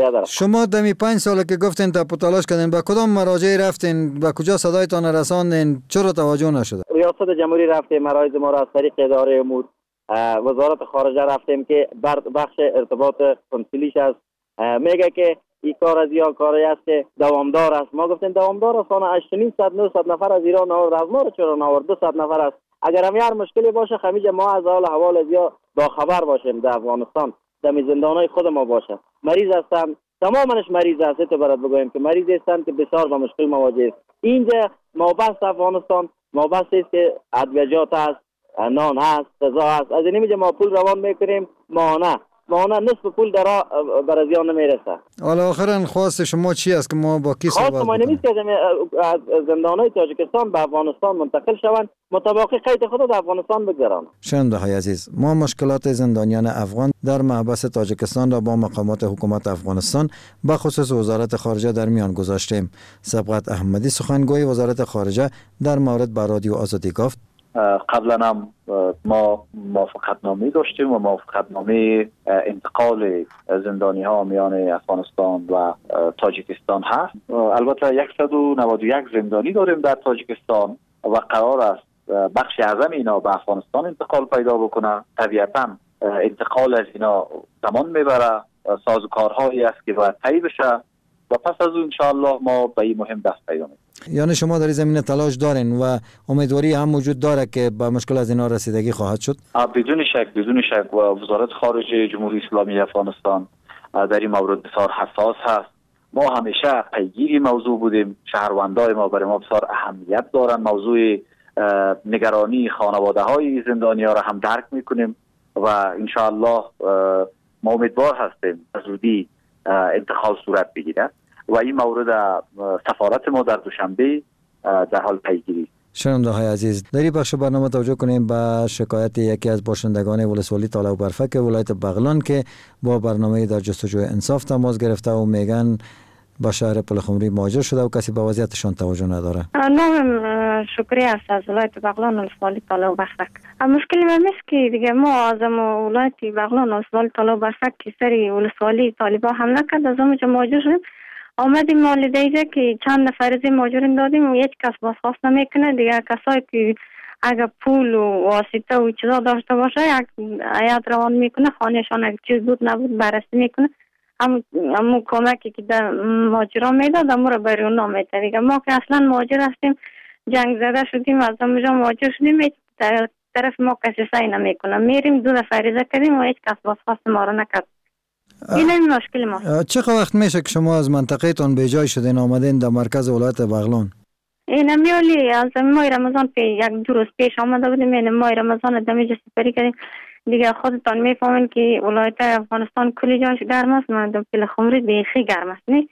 شما دمی پنج ساله که گفتین تا تلاش کردین به کدام مراجع رفتین؟ به کجا صدایتان رساندین؟ چرا توجه نشده؟ ریاست جمهوری رفتیم، مراجع ما را از طریق اداره امور وزارت خارجه رفتیم که بخش ارتباط کنسولیش است، میگه که این کار از یا کاری است که دوامدار است. ما گفتیم دوامدار است، انا هشتصد نهصد نفر از ایران آورد، از ما چرا نآورد؟ دویست نفر است. اگر هم هر مشکلی باشه خمیجه ما از حال حوال از یا با خبر باشیم در افغانستان، در زندانهای خود ما باشه. مریض هستن، تمامش مریض است. تو برات بگویم که مریض هستن که بسیار با مشکل مواجه است. اینجا ما بس افغانستان ما بس است که ادویجات است، نان هست، غذا هست. از این میگه ما پول روان میکنیم ماهانه ماهانه نصف پول در برازیان نمیرسه. حالا آخرا خواست شما چی است که ما با کی صحبت کنیم؟ خواست ما نمیست که از زندانهای تاجیکستان به افغانستان منتقل شوند مطابق قید خود در افغانستان بگذرانند. شنونده های عزیز، ما مشکلات زندانیان افغان در محبس تاجیکستان را با مقامات حکومت افغانستان به خصوص وزارت خارجه در میان گذاشتیم. سبقت احمدی سخنگوی وزارت خارجه در مورد با رادیو آزادی گفت قبلا هم ما موافقت نامه داشتیم و موافقت نامه انتقال زندانی ها میان افغانستان و تاجیکستان هست. البته صد و نود و یک زندانی داریم در تاجیکستان و قرار است بخش اعظم اینا به افغانستان انتقال پیدا بکنه. طبیعتا انتقال از اینا زمان میبره، سازوکارهایی است که باید طی بشه و پس از اون انشاءالله ما به این مهم دست پیدا میکنیم. یعنی شما در این زمینه تلاش دارین و امیدواری هم وجود داره که به مشکل از اینا رسیدگی خواهد شد؟ بدون شک بدون شک و وزارت خارجه جمهوری اسلامی افغانستان در این مورد بسیار حساس هست. ما همیشه پیگیر موضوع بودیم. شهروندای ما برای ما بسیار اهمیت دارن. موضوع نگرانی خانواده های زندانی ها را هم درک میکنیم و انشاءالله ما امیدوار هستیم زودی انتقال صورت بگیره و این مورد سفارت ما در دوشنبه در حال پیگیری. شنونده های عزیز، در این بخش برنامه توجه کنیم به شکایت یکی از باشندگان ولسوالی طالع برفک ولایت بغلان که با برنامه در جستجوی انصاف تماس گرفته و میگن با شهر پلخمری مهاجر شده و کسی به وضعیتشان توجه نداره. نام شکری است از ولایت بغلان ولسوالی طالع برفک. مشکلی من است که دیگه ما از ولایت بغلان ولسوالی طالع برفک که سری ولسوالی طالبا حمله کرد، از اونجا مهاجر شدیم. آمدیم والده ایجا که چند نفر از این مهاجرین دادیم و یک کس بازخواست نمیکنه. دیگه کسایی که اگر پول و واسطه و چیزا داشته باشه یک عیاد روان میکنه، خانهشان اگر چیز بود نبود بررسی میکنه. هم همون کمکی که در مهاجران میداد همون رو برای اونا میده. دیگه ما که اصلا مهاجر هستیم، جنگ زده شدیم، از اونجا مهاجر شدیم، در طرف ما کسی سعی نمیکنه. میریم دو دفعه عریضه کردیم و هیچ کس بازخواست ما رو نکرد. این این مشکل ما. چقدر وقت میشه که شما از منطقه تان به جای شدین آمدین در مرکز ولایت بغلان؟ این میولی از ماه رمضان پی یک دو روز پیش آمده بودیم. این ماه رمضان دمیج سپری کردیم. دیگه خودتان میفهمین که ولایت افغانستان کلی جاش گرم است. من در پلخمری بیخی گرم است. نه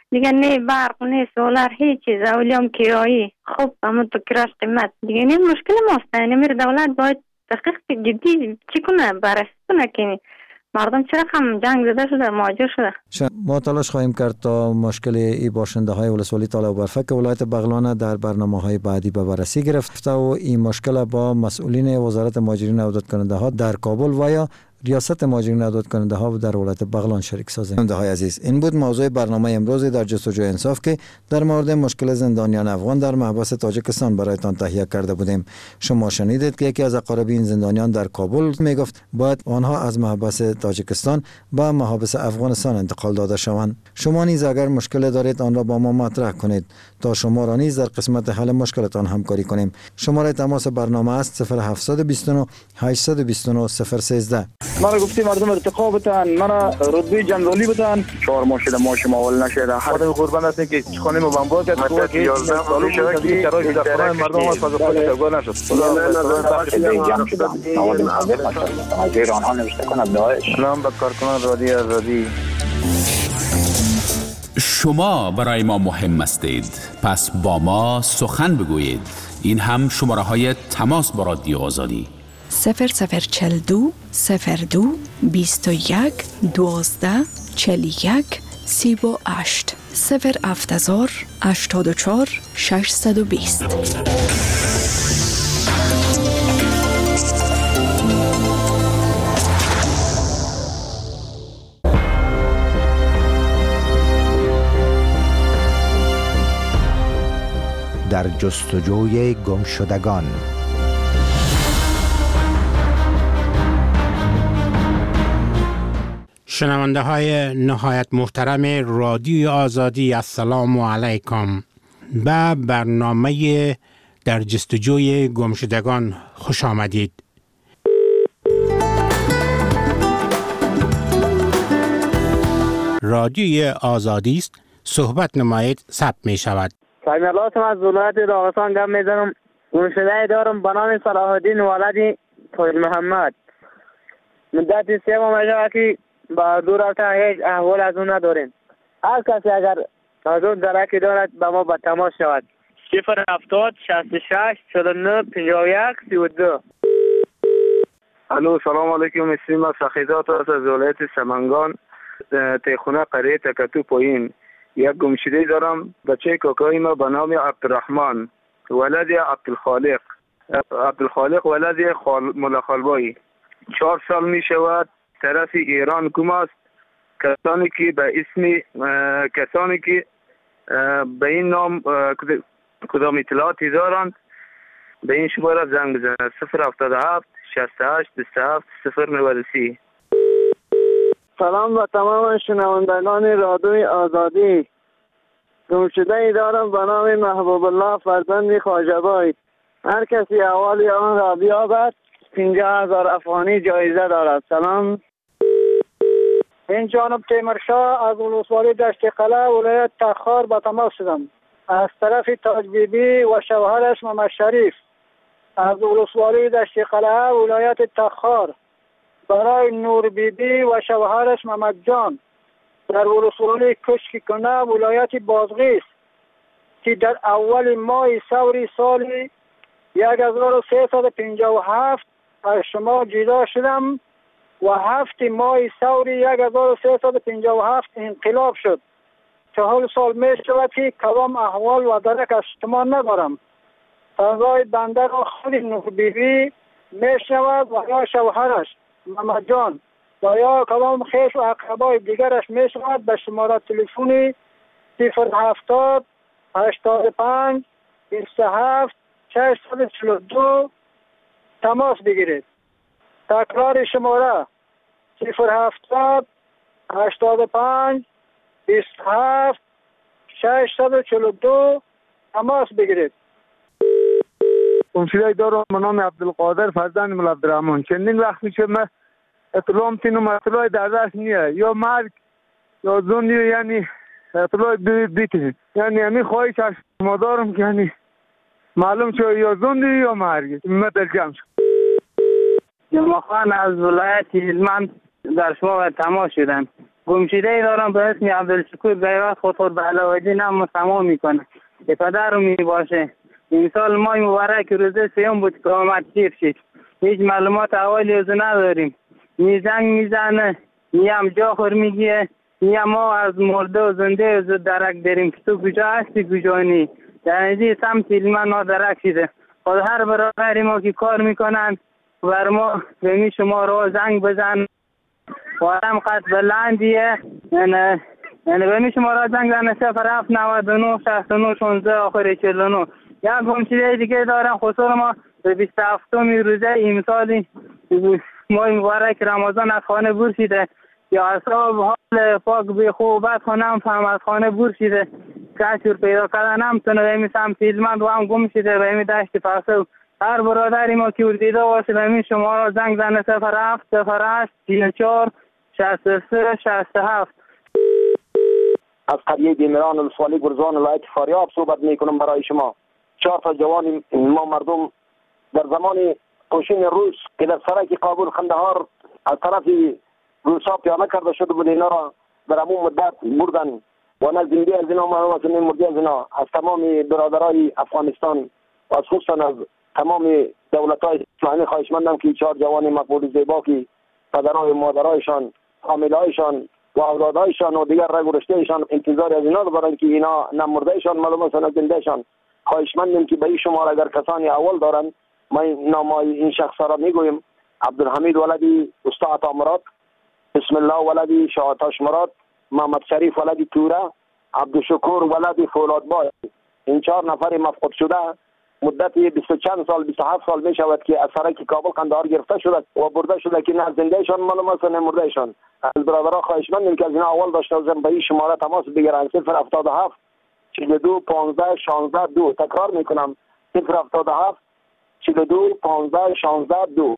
دیگه نه برق نه سولار هیچ چیز، اولی هم کرایی خوب همون تو کراش قیمت دیگه. نه مشکل ماست، نمیر دولت باید تحقیق جدی چی کنه، بررسی کنه که مردم چرا هم جنگ زده شده، مهاجر شده. ما تلاش خواهیم کرد تا مشکل ای باشنده های ولسوالی طالب برفک ولایت بغلان در برنامه های بعدی به بررسی گرفته و این مشکل با مسئولین وزارت مهاجرین و عودت کننده ها در کابل و یا ریاست مهاجرین و عودت کننده ها در ولایت بغلان شریک سازیم. شنونده های عزیز، این بود موضوع برنامه امروز در جستجوی انصاف که در مورد مشکل زندانیان افغان در محبس تاجیکستان برایتان تهیه کرده بودیم. شما شنیدید که یکی از اقارب این زندانیان در کابل میگفت باید آنها از محبس تاجیکستان به محابس افغانستان انتقال داده شوند. شما نیز اگر مشکل دارید آن را با ما مطرح کنید تا شما را نیز در قسمت حل مشکلتان همکاری کنیم. شماره تماس برنامه است صفر هفت دو نه هشت دو نه صفر یک سه. مرا گفتی مردم ارتقا بتن، مرا رتبه جنرالی بتن، چهار ماه شده ماش ماول نشده. هر قربان هستن که خانه ما بمبار کرد تو که سالو شده که چرای در خانه مردم از فاز خود تگو نشد. اگر آنها نوشته کنند داعش. سلام به کارکنان رادیو آزادی. شما برای ما مهم هستید، پس با ما سخن بگویید. این هم شماره های تماس با رادیو آزادی صفر صفر چل دو صفر دو بیست و یک دوازده چل یک سی و هشت صفر هفت هزار هشتاد و چهار ششصد و بیست. در جستجوی گمشدگان. شنونده های نهایت محترم رادیو آزادی، السلام علیکم. به برنامه در جستجوی گمشدگان خوش آمدید. رادیو آزادی است، صحبت نمایید ثبت می شود. سلامتم از ولایت داغستان گپ میزنم. گمشده دارم به نام صلاح الدین ولد طاهر محمد. مدت سه ماه میشه که با دو رفته هیچ احوال از اون نداریم. هر کسی اگر از اون درکی دارد به ما با تماس شود. صفر هفتاد شصت و شش چهل و نه پنجاه و یک سی و دو. الو سلام علیکم. اسمم از سخیزات از ولایت سمنگان، تیخونه قریه تکتو پایین. یک گمشده دارم، بچه کاکای ما به نام عبدالرحمن ولد عبدالخالق عبدالخالق ولد خال... ملا خالبایی. چهار سال می شود طرف ایران گم است. کسانی که به اسم کسانی که به این نام کدام اطلاعاتی دارند به این شماره زنگ بزنند. صفر هفتاد و هفت شصت و هشت بیست و هفت صفر نود و سه. سلام به تمام شنوندگان رادیوی آزادی. گمشده ای دارم به نام محبوب الله فرزند خواجه‌بای. هر کسی احوال آن را بیابد پنجاه هزار افغانی جایزه دارد. سلام. این جانب تیمرشاه از ولسوالی دشت قلعه ولایت تخار با تماس شدم. از طرف تاج بیبی و شوهرش محمد شریف از ولسوالی دشت قلعه ولایت تخار برای نور بیبی و شوهرش محمد جان در ولسوالی کشک کنه ولایت بازغیس که در اول ماه سوری سال یک هزار و سیصد و پنجاه و هفت از شما جدا شدم و هفت ماه سوری یک هزار و سیصد و پنجاه و هفت انقلاب شد. چهل سال می شود که کدام احوال و درک از شما ندارم. فضای بنده را خود نور بیبی می شود و یا شوهرش محمد جان و یا کدام خیش و اقربای دیگرش می شود به شماره تلفنی صفر هفتاد هشتاد و پنج بیست و هفت ششصد و چهل و دو تماس بگیرید. تکرار شماره صفر هفتاد هشتاد و پنج بیست و هفت ششصد و چهل و دو تماس بگیرید. گمشده دارم به نام عبدالقادر فرزند ملا عبدالرحمن. چندین وقت میشه من اطلاع تینو اطلاع در دست نیه، یا مرگ یا زندگی، یعنی اطلاع بیتین، یعنی همین خواهش از شما دارم که یعنی معلوم شد یا زندگی یا مرگ. من دلجم شد. جمعه خان از ولایت هلمند در شما تماس شدم. گمشده دارم به اسم عبدالشکور بیوات خطور به علاوالدین هم تمام میکنه که پدر رو می باشه. این سال ماه مبارک روزه سیوم بود که آمد شیر شد. هیچ معلومات اولی از نداریم. نی زنگ میزنه، نی هم جا خور میگیه، نی هم ما از مرده و زنده از درک داریم که تو کجا هستی کجا نی. در اینجا سمت علمان ما درک شده. خود هر برادری ما که کار میکنن بر ما بمی شما رو زنگ بزن و هم قد بلندیه یعنی یعنی بمی شما رو زنگ بزن صفر هفت نود و نه شصت و نه شانزده آخر چهل و نه. یک گمشده دیگه دارم خصوصا ما به بیست و هفتم روزه امسالی ماه مبارک رمضان از خانه برشیده یا اصحاب حال پاک به خوبت خانم فهم از خانه برشیده کشور پیدا کردن هم تونه به این سمت ایلمند و هم گم شده به این دشت پرسو. هر برادری ما که دیده باشه به این شما را زنگ زنه صفر هفت صفر هشت سی و چهار شصت و سه شصت و هفت. از قریه بیمران الفالی گرزان ولایت فاریاب صحبت میکنم برای شما. چهار تا جوان ما مردم در زمان کشین روس که در سرک کابل قندهار از طرف روسا پیانه کرده شده بود اینا را در همون مدت بردن و نه زنده از اینا ما نه مرده از اینا از تمام برادرای افغانستان و از خصوصا از تمام دولت‌های اسلامی خواهش مندم که چهار جوان مقبول زیبا که پدرای و مادرایشان حاملهایشان و اولادایشان و دیگر رگ و رشتهشان انتظار از اینا دارن که اینا نه مردهشان معلوم است نه زندهشان. خواهش مندم که به این شماره اگر کسانی اول دارن ما نامای این شخص را میگویم: عبدالحمید ولدی استاد مراد، بسم الله ولدی شاهتاش مراد، محمد شریف ولدی توره، عبدالشکور ولدی فولادبای. این چهار نفر مفقود شده مدت بیست و چند سال بیست و هفت سال می شود که از سرک کابل قندهار گرفته شده و برده شده که نه زندهشان معلوم است نه مردهشان. از برادرها خواهش مندیم که از اینا اول داشته باشن به این شماره تماس بگیرن: صفر هفتاد و هفت چهل و دو پانزده شانزده دو. تکرار میکنم: صفر هفتاد و هفت چهل و دو پانزده شانزده دو.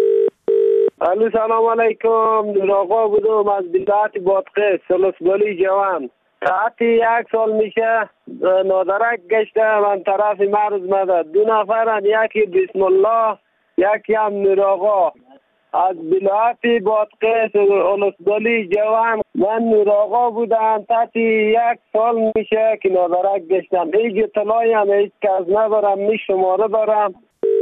الو سلام علیکم. نور آقا بودم از ولایت بادغیس سلسبالی جوان. ساعت یک سال میشه نادرک گشته من طرف مرز مدد. دو نفرن، یکی بسم الله یکی هم نور آقا از ولایت بادغیس سلسبالی جوان. من نور آقا بودم تحت یک سال میشه که نادرک گشتم. هیچ اطلاعی هم هیچ کس ندارم، می شماره دارم.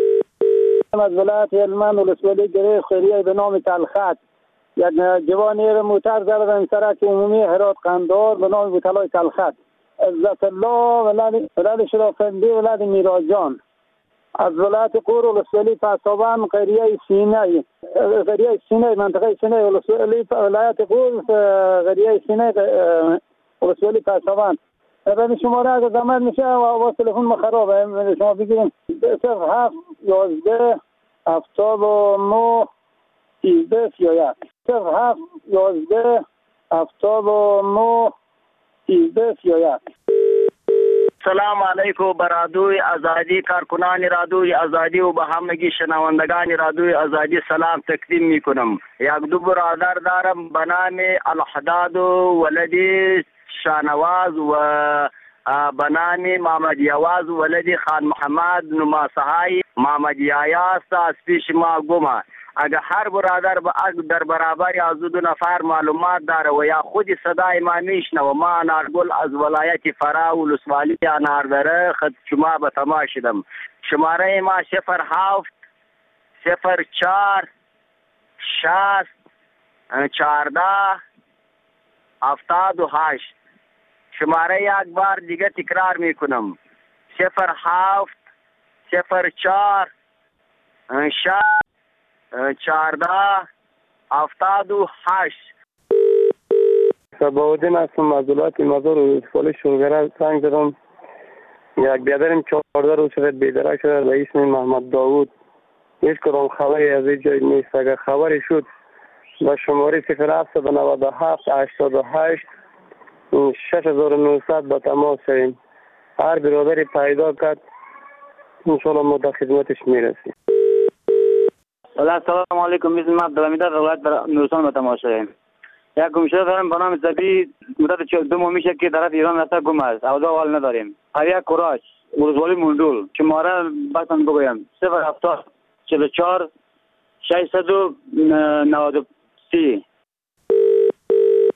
از ولایت هلمند ولسوالی گره خیریه به نام تلخط یک جوانی را موتر زدن سرک عمومی هرات قندهار به نام بوتلای تلخط. عزت الله ولد ولد شرافندی ولد میراجان از ولایت قور ولسوالی پسابان قریه سینه قریه سینه منطقه سینه ولسوالی ولایت قور قریه سینه ولسوالی پسابان. به شماره اگر زمان میشه و تلفن ما خرابه شما بگیریم صفر هفت یازده هفتاد و نه سیزده سی و یک. صفر هفت یازده هفتاد و نه سیزده سی و یک. سلام علیکم بر رادیوی آزادی، کارکنان رادیوی آزادی و به همگی شنوندگان رادیوی آزادی سلام تقدیم میکنم. یک دو برادر دارم به نام الحداد ولدی شانواز و بنانی محمد یواز ولدی خان محمد نماسهای محمد یایاست از پیش ما گمه. اگر هر برادر با در برابر از دو نفر معلومات داره و یا خود صدای ما میشنوه، ما انارگل از ولایت فرا ولسوالی اناردره خد شما به تماس شدم. شماره ما صفر هفت صفر چهار شصت چهارده هفتاد و هشت. شماره یک بار دیگه تکرار میکنم: صفر هفت صفر چهار شصت چهارده هفتاد و هشت. صباودین هستم از ولایت مزار و ولسوالی شلگره زنگ زدم. یک بیادرم چهارده روز شده بیدرک شده به اسم محمد داوود. هیچ کدام خبری از این جای نیست. اگر خبری شد با شماره صفر هفت نود و هفت هشتاد و هشت شش هزار و نهصد با تماس شویم. هر برادری پیدا کرد انشاءالله ما در خدمتش میرسیم. السلام علیکم. اسم من عبدالحمید از ولایت نورستان به تماس شویم. یک گمشده دارم به نام زبی مدت دو ماه میشه که طرف ایران رفته گم است. اوضاع حال نداریم. قریه کراش ولسوالی موندول. شماره باتون بگویم: صفر هفتاد چهل و چهار ششصد و نود و سه.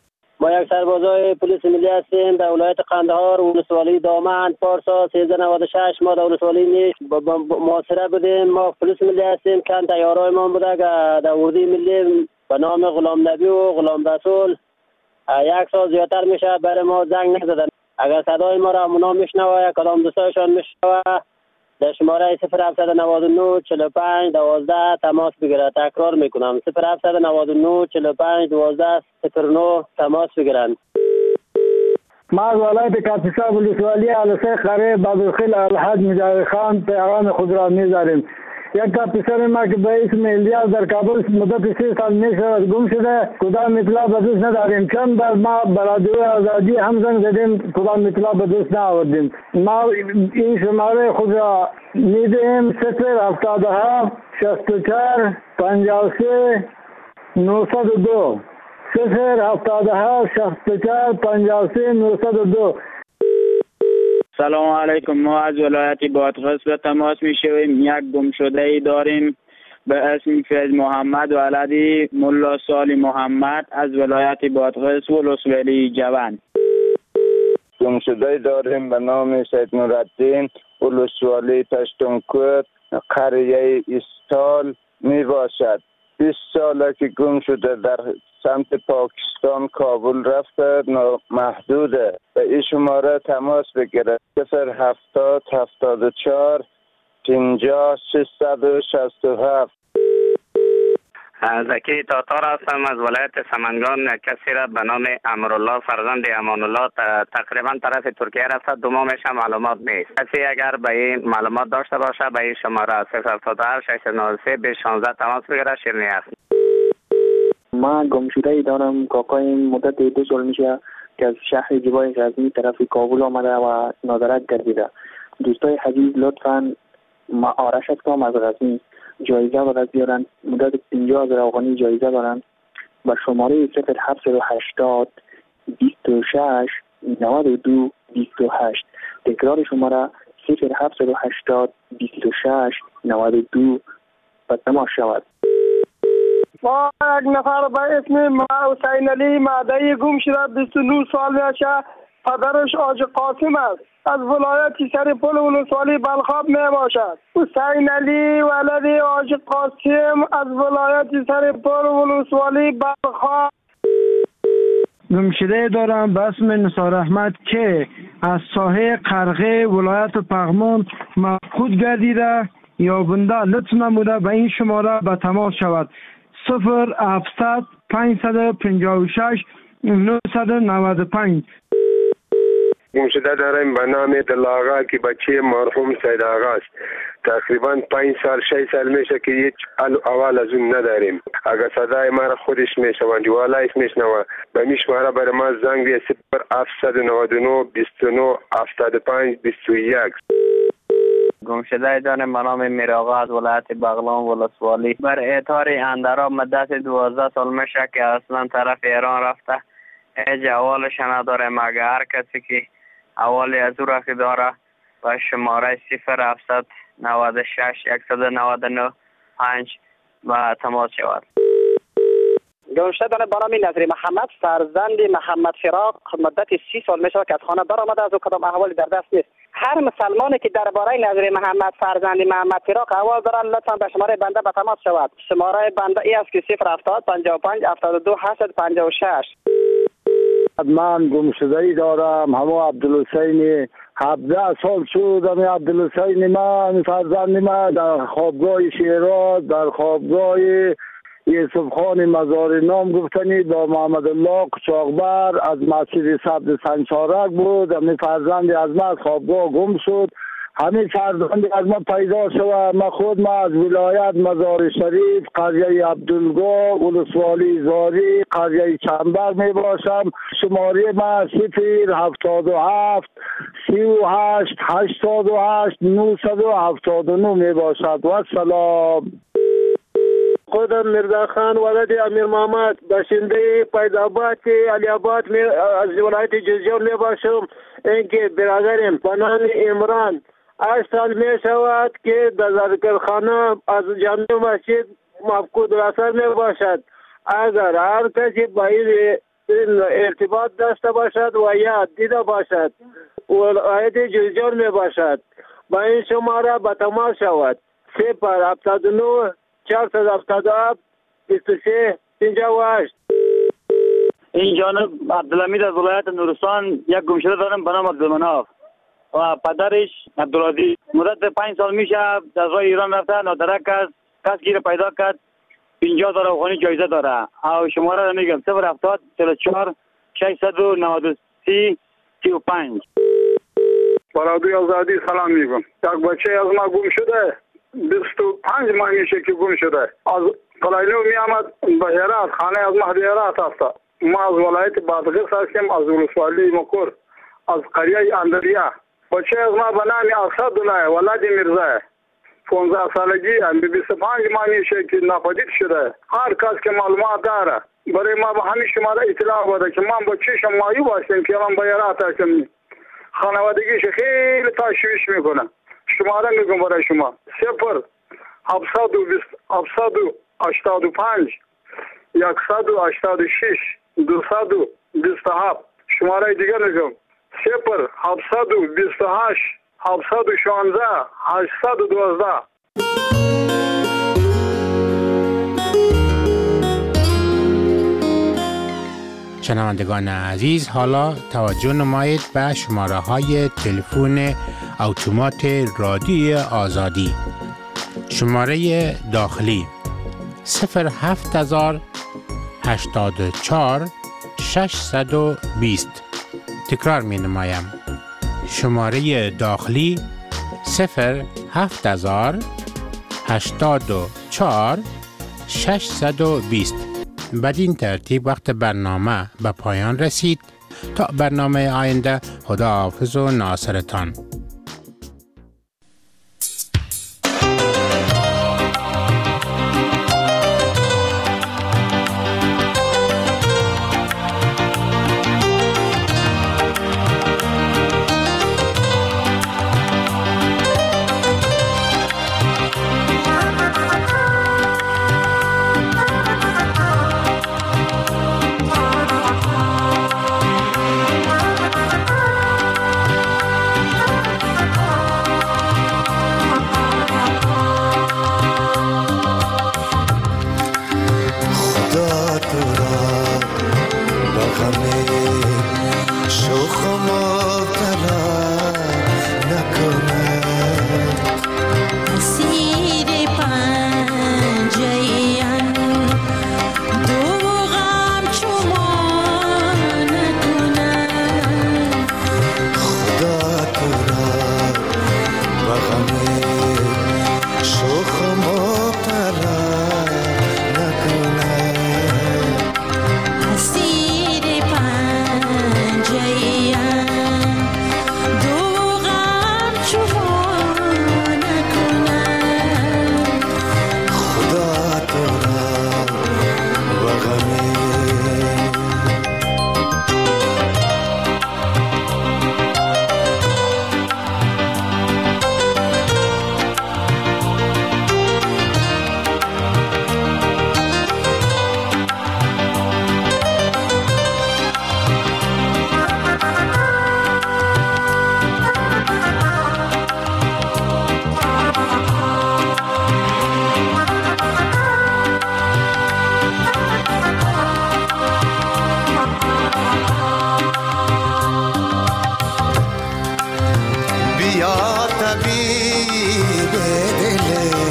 با یک سربازای پلیس ملی هستیم در ولایت قندهار ولسوالی دامن پارسا سیزده نود و شش. ما در ولسوالی نیش محاصره بودیم. ما پلیس ملی هستیم. چند تیارای ما بوده که در وردی ملی به نام غلام نبی و غلام رسول یک سال زیادتر میشه برای ما زنگ نزدن. اگر صدای ما را اونا میشنوه کدام دوستایشان میشنوه در شماره صفر هفت نه نه چهل و پنج دوازده تماس بگیره. تکرار میکنم صفر هفت نه نه چهل و پنج دوازده صفر نه تماس بگیرن. ما از ولایت کاپیسا ولسوالی علسه خره بدرخیل الحاج مجاور خان پیغام خود را می‌داریم. یک پسر ما که به اسم الیاس در کابل مدت سی سال میشه گم شده، کدام اطلاع به دست نداریم. چند بار ما برادر آزادی هم زنگ زدیم، کدام اطلاع به دست نآوردیم. ما این شماره خود را میدیم صفر هفتاد و هفت شصت و چهار پنجاه و سه نهصد و دو صفر هفتاد و هفت شصت و چهار پنجاه و سه نهصد و دو. سلام علیکم. ما از ولایت بادغیس به تماس می شویم. یک گم شده ای داریم به اسم فیض محمد ولدی ملا سالی محمد از ولایت بادغیس ولسوالی جوان. گم شده ای داریم به نام سید نورالدین ولسوالی پشتونکوت قریه استال می باشد. بیست ساله که گم شده در سمت پاکستان کابل رفته، محدوده. به این شماره تماس بگیره صفر هفتاد هفتاد و چهار پنجاه ششصد و شصت و هفت. زکی تاتار هستم از ولایت سمنگان. کسی را به نام امرالله فرزند امان الله تقریبا طرف ترکیه رفته، دو ماه میشه معلومات نیست. کسی اگر به این معلومات داشته باشه به این شماره صفر هفتاد و هفت ششصد و نود و سه بیست و شانزده تماس بگیره. شیرینی است. من گمشده ای دارم. کاکایم مدت دو سال میشه که از شهر جبای غزنی طرف کابل آمده و نادرک گردیده. دوستای عزیز لطفاً ما آرش هستم از غزنی، جایزه باید بیارن. مدت پنجاه هزار افغانی جایزه دارن. با شماره صفر هفت هشتاد بیست و شش نود و دو بیست و هشت. تکرار شماره صفر هفت هشتاد بیست و شش نود و دو و تماس شود. ما یک نفر به اسم ما حسین علی معدی گم شده، بیست و نه سال میشه. پدرش آج قاسم است، از ولایت سرپل ولسوالی بلخاب می باشد. حسین علی ولد آج قاسم از ولایت سرپل ولسوالی بلخاب. گمشده دارم به اسم نثار احمد که از ساحه قرغه ولایت پغمان مفقود گردیده یا بنده لطف نموده به این شماره به تماس شود صفر هفتصد پانصد و پنجاه و شش نهصد و نود و پنج. گمشده داریم به نام دلاغا که بچه مرحوم سید آقا است. تقریبا پنج سال شش سال میشه که هیچ اول از اون نداریم. اگر صدای ما را خودش میشنوند والایش میشنوه به میشماره برای ما زنگ بیه صفر هفتصد و نود و نه بیست و نه هفتاد و پنج بیست و یک. گمشده داریم به نام میراغا از ولایت بغلان ولسوالی. بر اعتار اندرا مدت دوازده سال میشه که اصلا طرف ایران رفته. هیچ احوالش نداره مگر هر کسی که احوالی از او را که داره و شماره صفر هفتصد نود و شش صد و نود و نه پنج و تماس شود. گمشده داره به نام نظری محمد فرزند محمد فراق مدت سی سال میشه که از خانه برآمده، از او کدام احوالی در دست نیست. هر مسلمانی که درباره نظری محمد فرزند محمد فراق احوال دارن لطفا به شماره بنده به تماس شود. شماره بنده ای است که صفر هفتاد پنجاه و پنج هفتاد و دو هشتصد و پنجاه و شش. من گمشده ای دارم همه عبدالحسین هفده سال شد. همه عبدالحسین من فرزند من در خوابگاه شیراز در خوابگاه یوسف خان مزار نام گفتنی با محمد الله قچاقبر از مسجد سبز سنچارک بود. همه فرزند از من خوابگاه گم شد. همه فرزند از من پیدا شد. من خود ما از ولایت مزار شریف قریه عبدالگاه ولسوالی زاری قریه چنبر می باشم. شماره من صفر هفتاد و هفت سی و هشت هشتاد و هشت نهصد و هفتاد و نه می باشد. و سلام. خودم مرزا خان ولد امیر محمد باشنده پیداباد علی آباد از ولایت جوزجان می باشم. اینکه برادرم به نام عمران هشت سال می شود که در ذکرخانه از جامع مسجد مفقود الاثر می باشد. اگر هر کسی باید ارتباط داشته باشد و یا دیده باشد و آید جلجال می باشد با این شماره به تماس شود صفر هفتاد و نه چهارصد و هفتاد و هفت بیست و سه پنجاه و هشت. این جانب عبدالحمید از ولایت نورستان یک گمشده دارم به نام عبدالمناف و پدرش عبدالعزیز مدت پنج سال میشه از راه ایران رفته، نادرک است، کس گیر پیدا کرد، پنجاه هزار افغانی جایزه داره. او شماره رو میگم صفر هفتاد چهل و چهار ششصد و نود و سه سی و پنج. برادوی آزادی سلام میگم. یک بچه از ما گم شده، بیست و پنج ماه میشه که گم شده. از قلعه‌نو می آمد به هرات، خانه از مهدی هرات است. ما از ولایت بادغیس هستیم، از ولسوالی مکور، از قریه اندریا. بچه از ما به نام اسدالله ولد میرزا پانزده سالگی هم بیست و پنج ماه میشه که ناپدید شده. هر کس که معلومات داره برای ما به همین شماره اطلاع بده که ما با چشم مایوب هستیم که من به هرات هستیم. خانوادگیش خیلی تشویش میکنه. شماره میگم برای شما صفر هفتصد و بیست هفتصد و هشتاد و پنج یکصد و هشتاد و شش دوصد و بیست و هفت. شماره دیگه میگم صفر هفتصد و بیست و هشت هفتصد و شانزده هشتصد و دوازده. شنوندگان عزیز، حالا توجه نمایید به شماره های تلفن اتومات رادیوی آزادی. شماره داخلی صفر هفت هزار هشتاد و چهار ششصد و بیست. تکرار می نمایم. شماره داخلی صفر هفت هزار هشتاد و چهار ششصد و بیست. بدین ترتیب وقت برنامه به پایان رسید. تا برنامه آینده، خداحافظ و ناصرتان.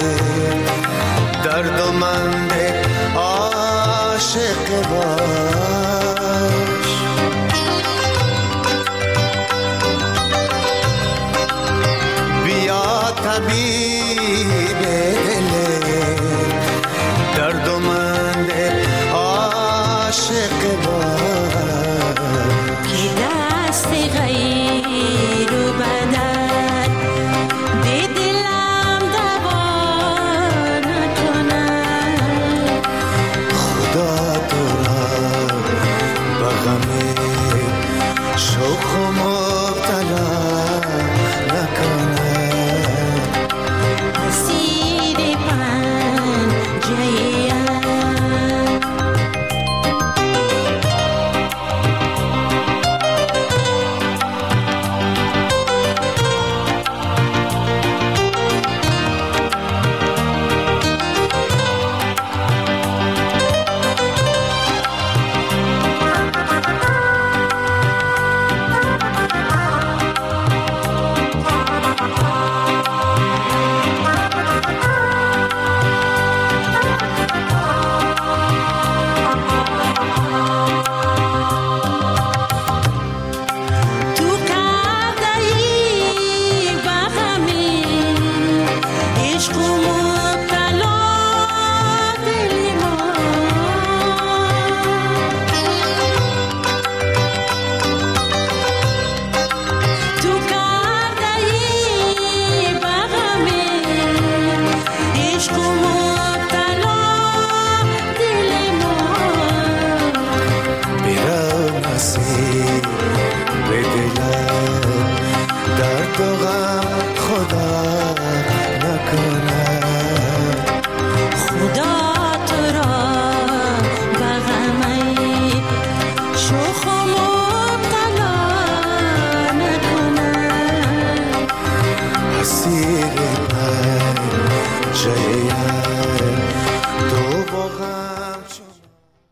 دردمند عاشق با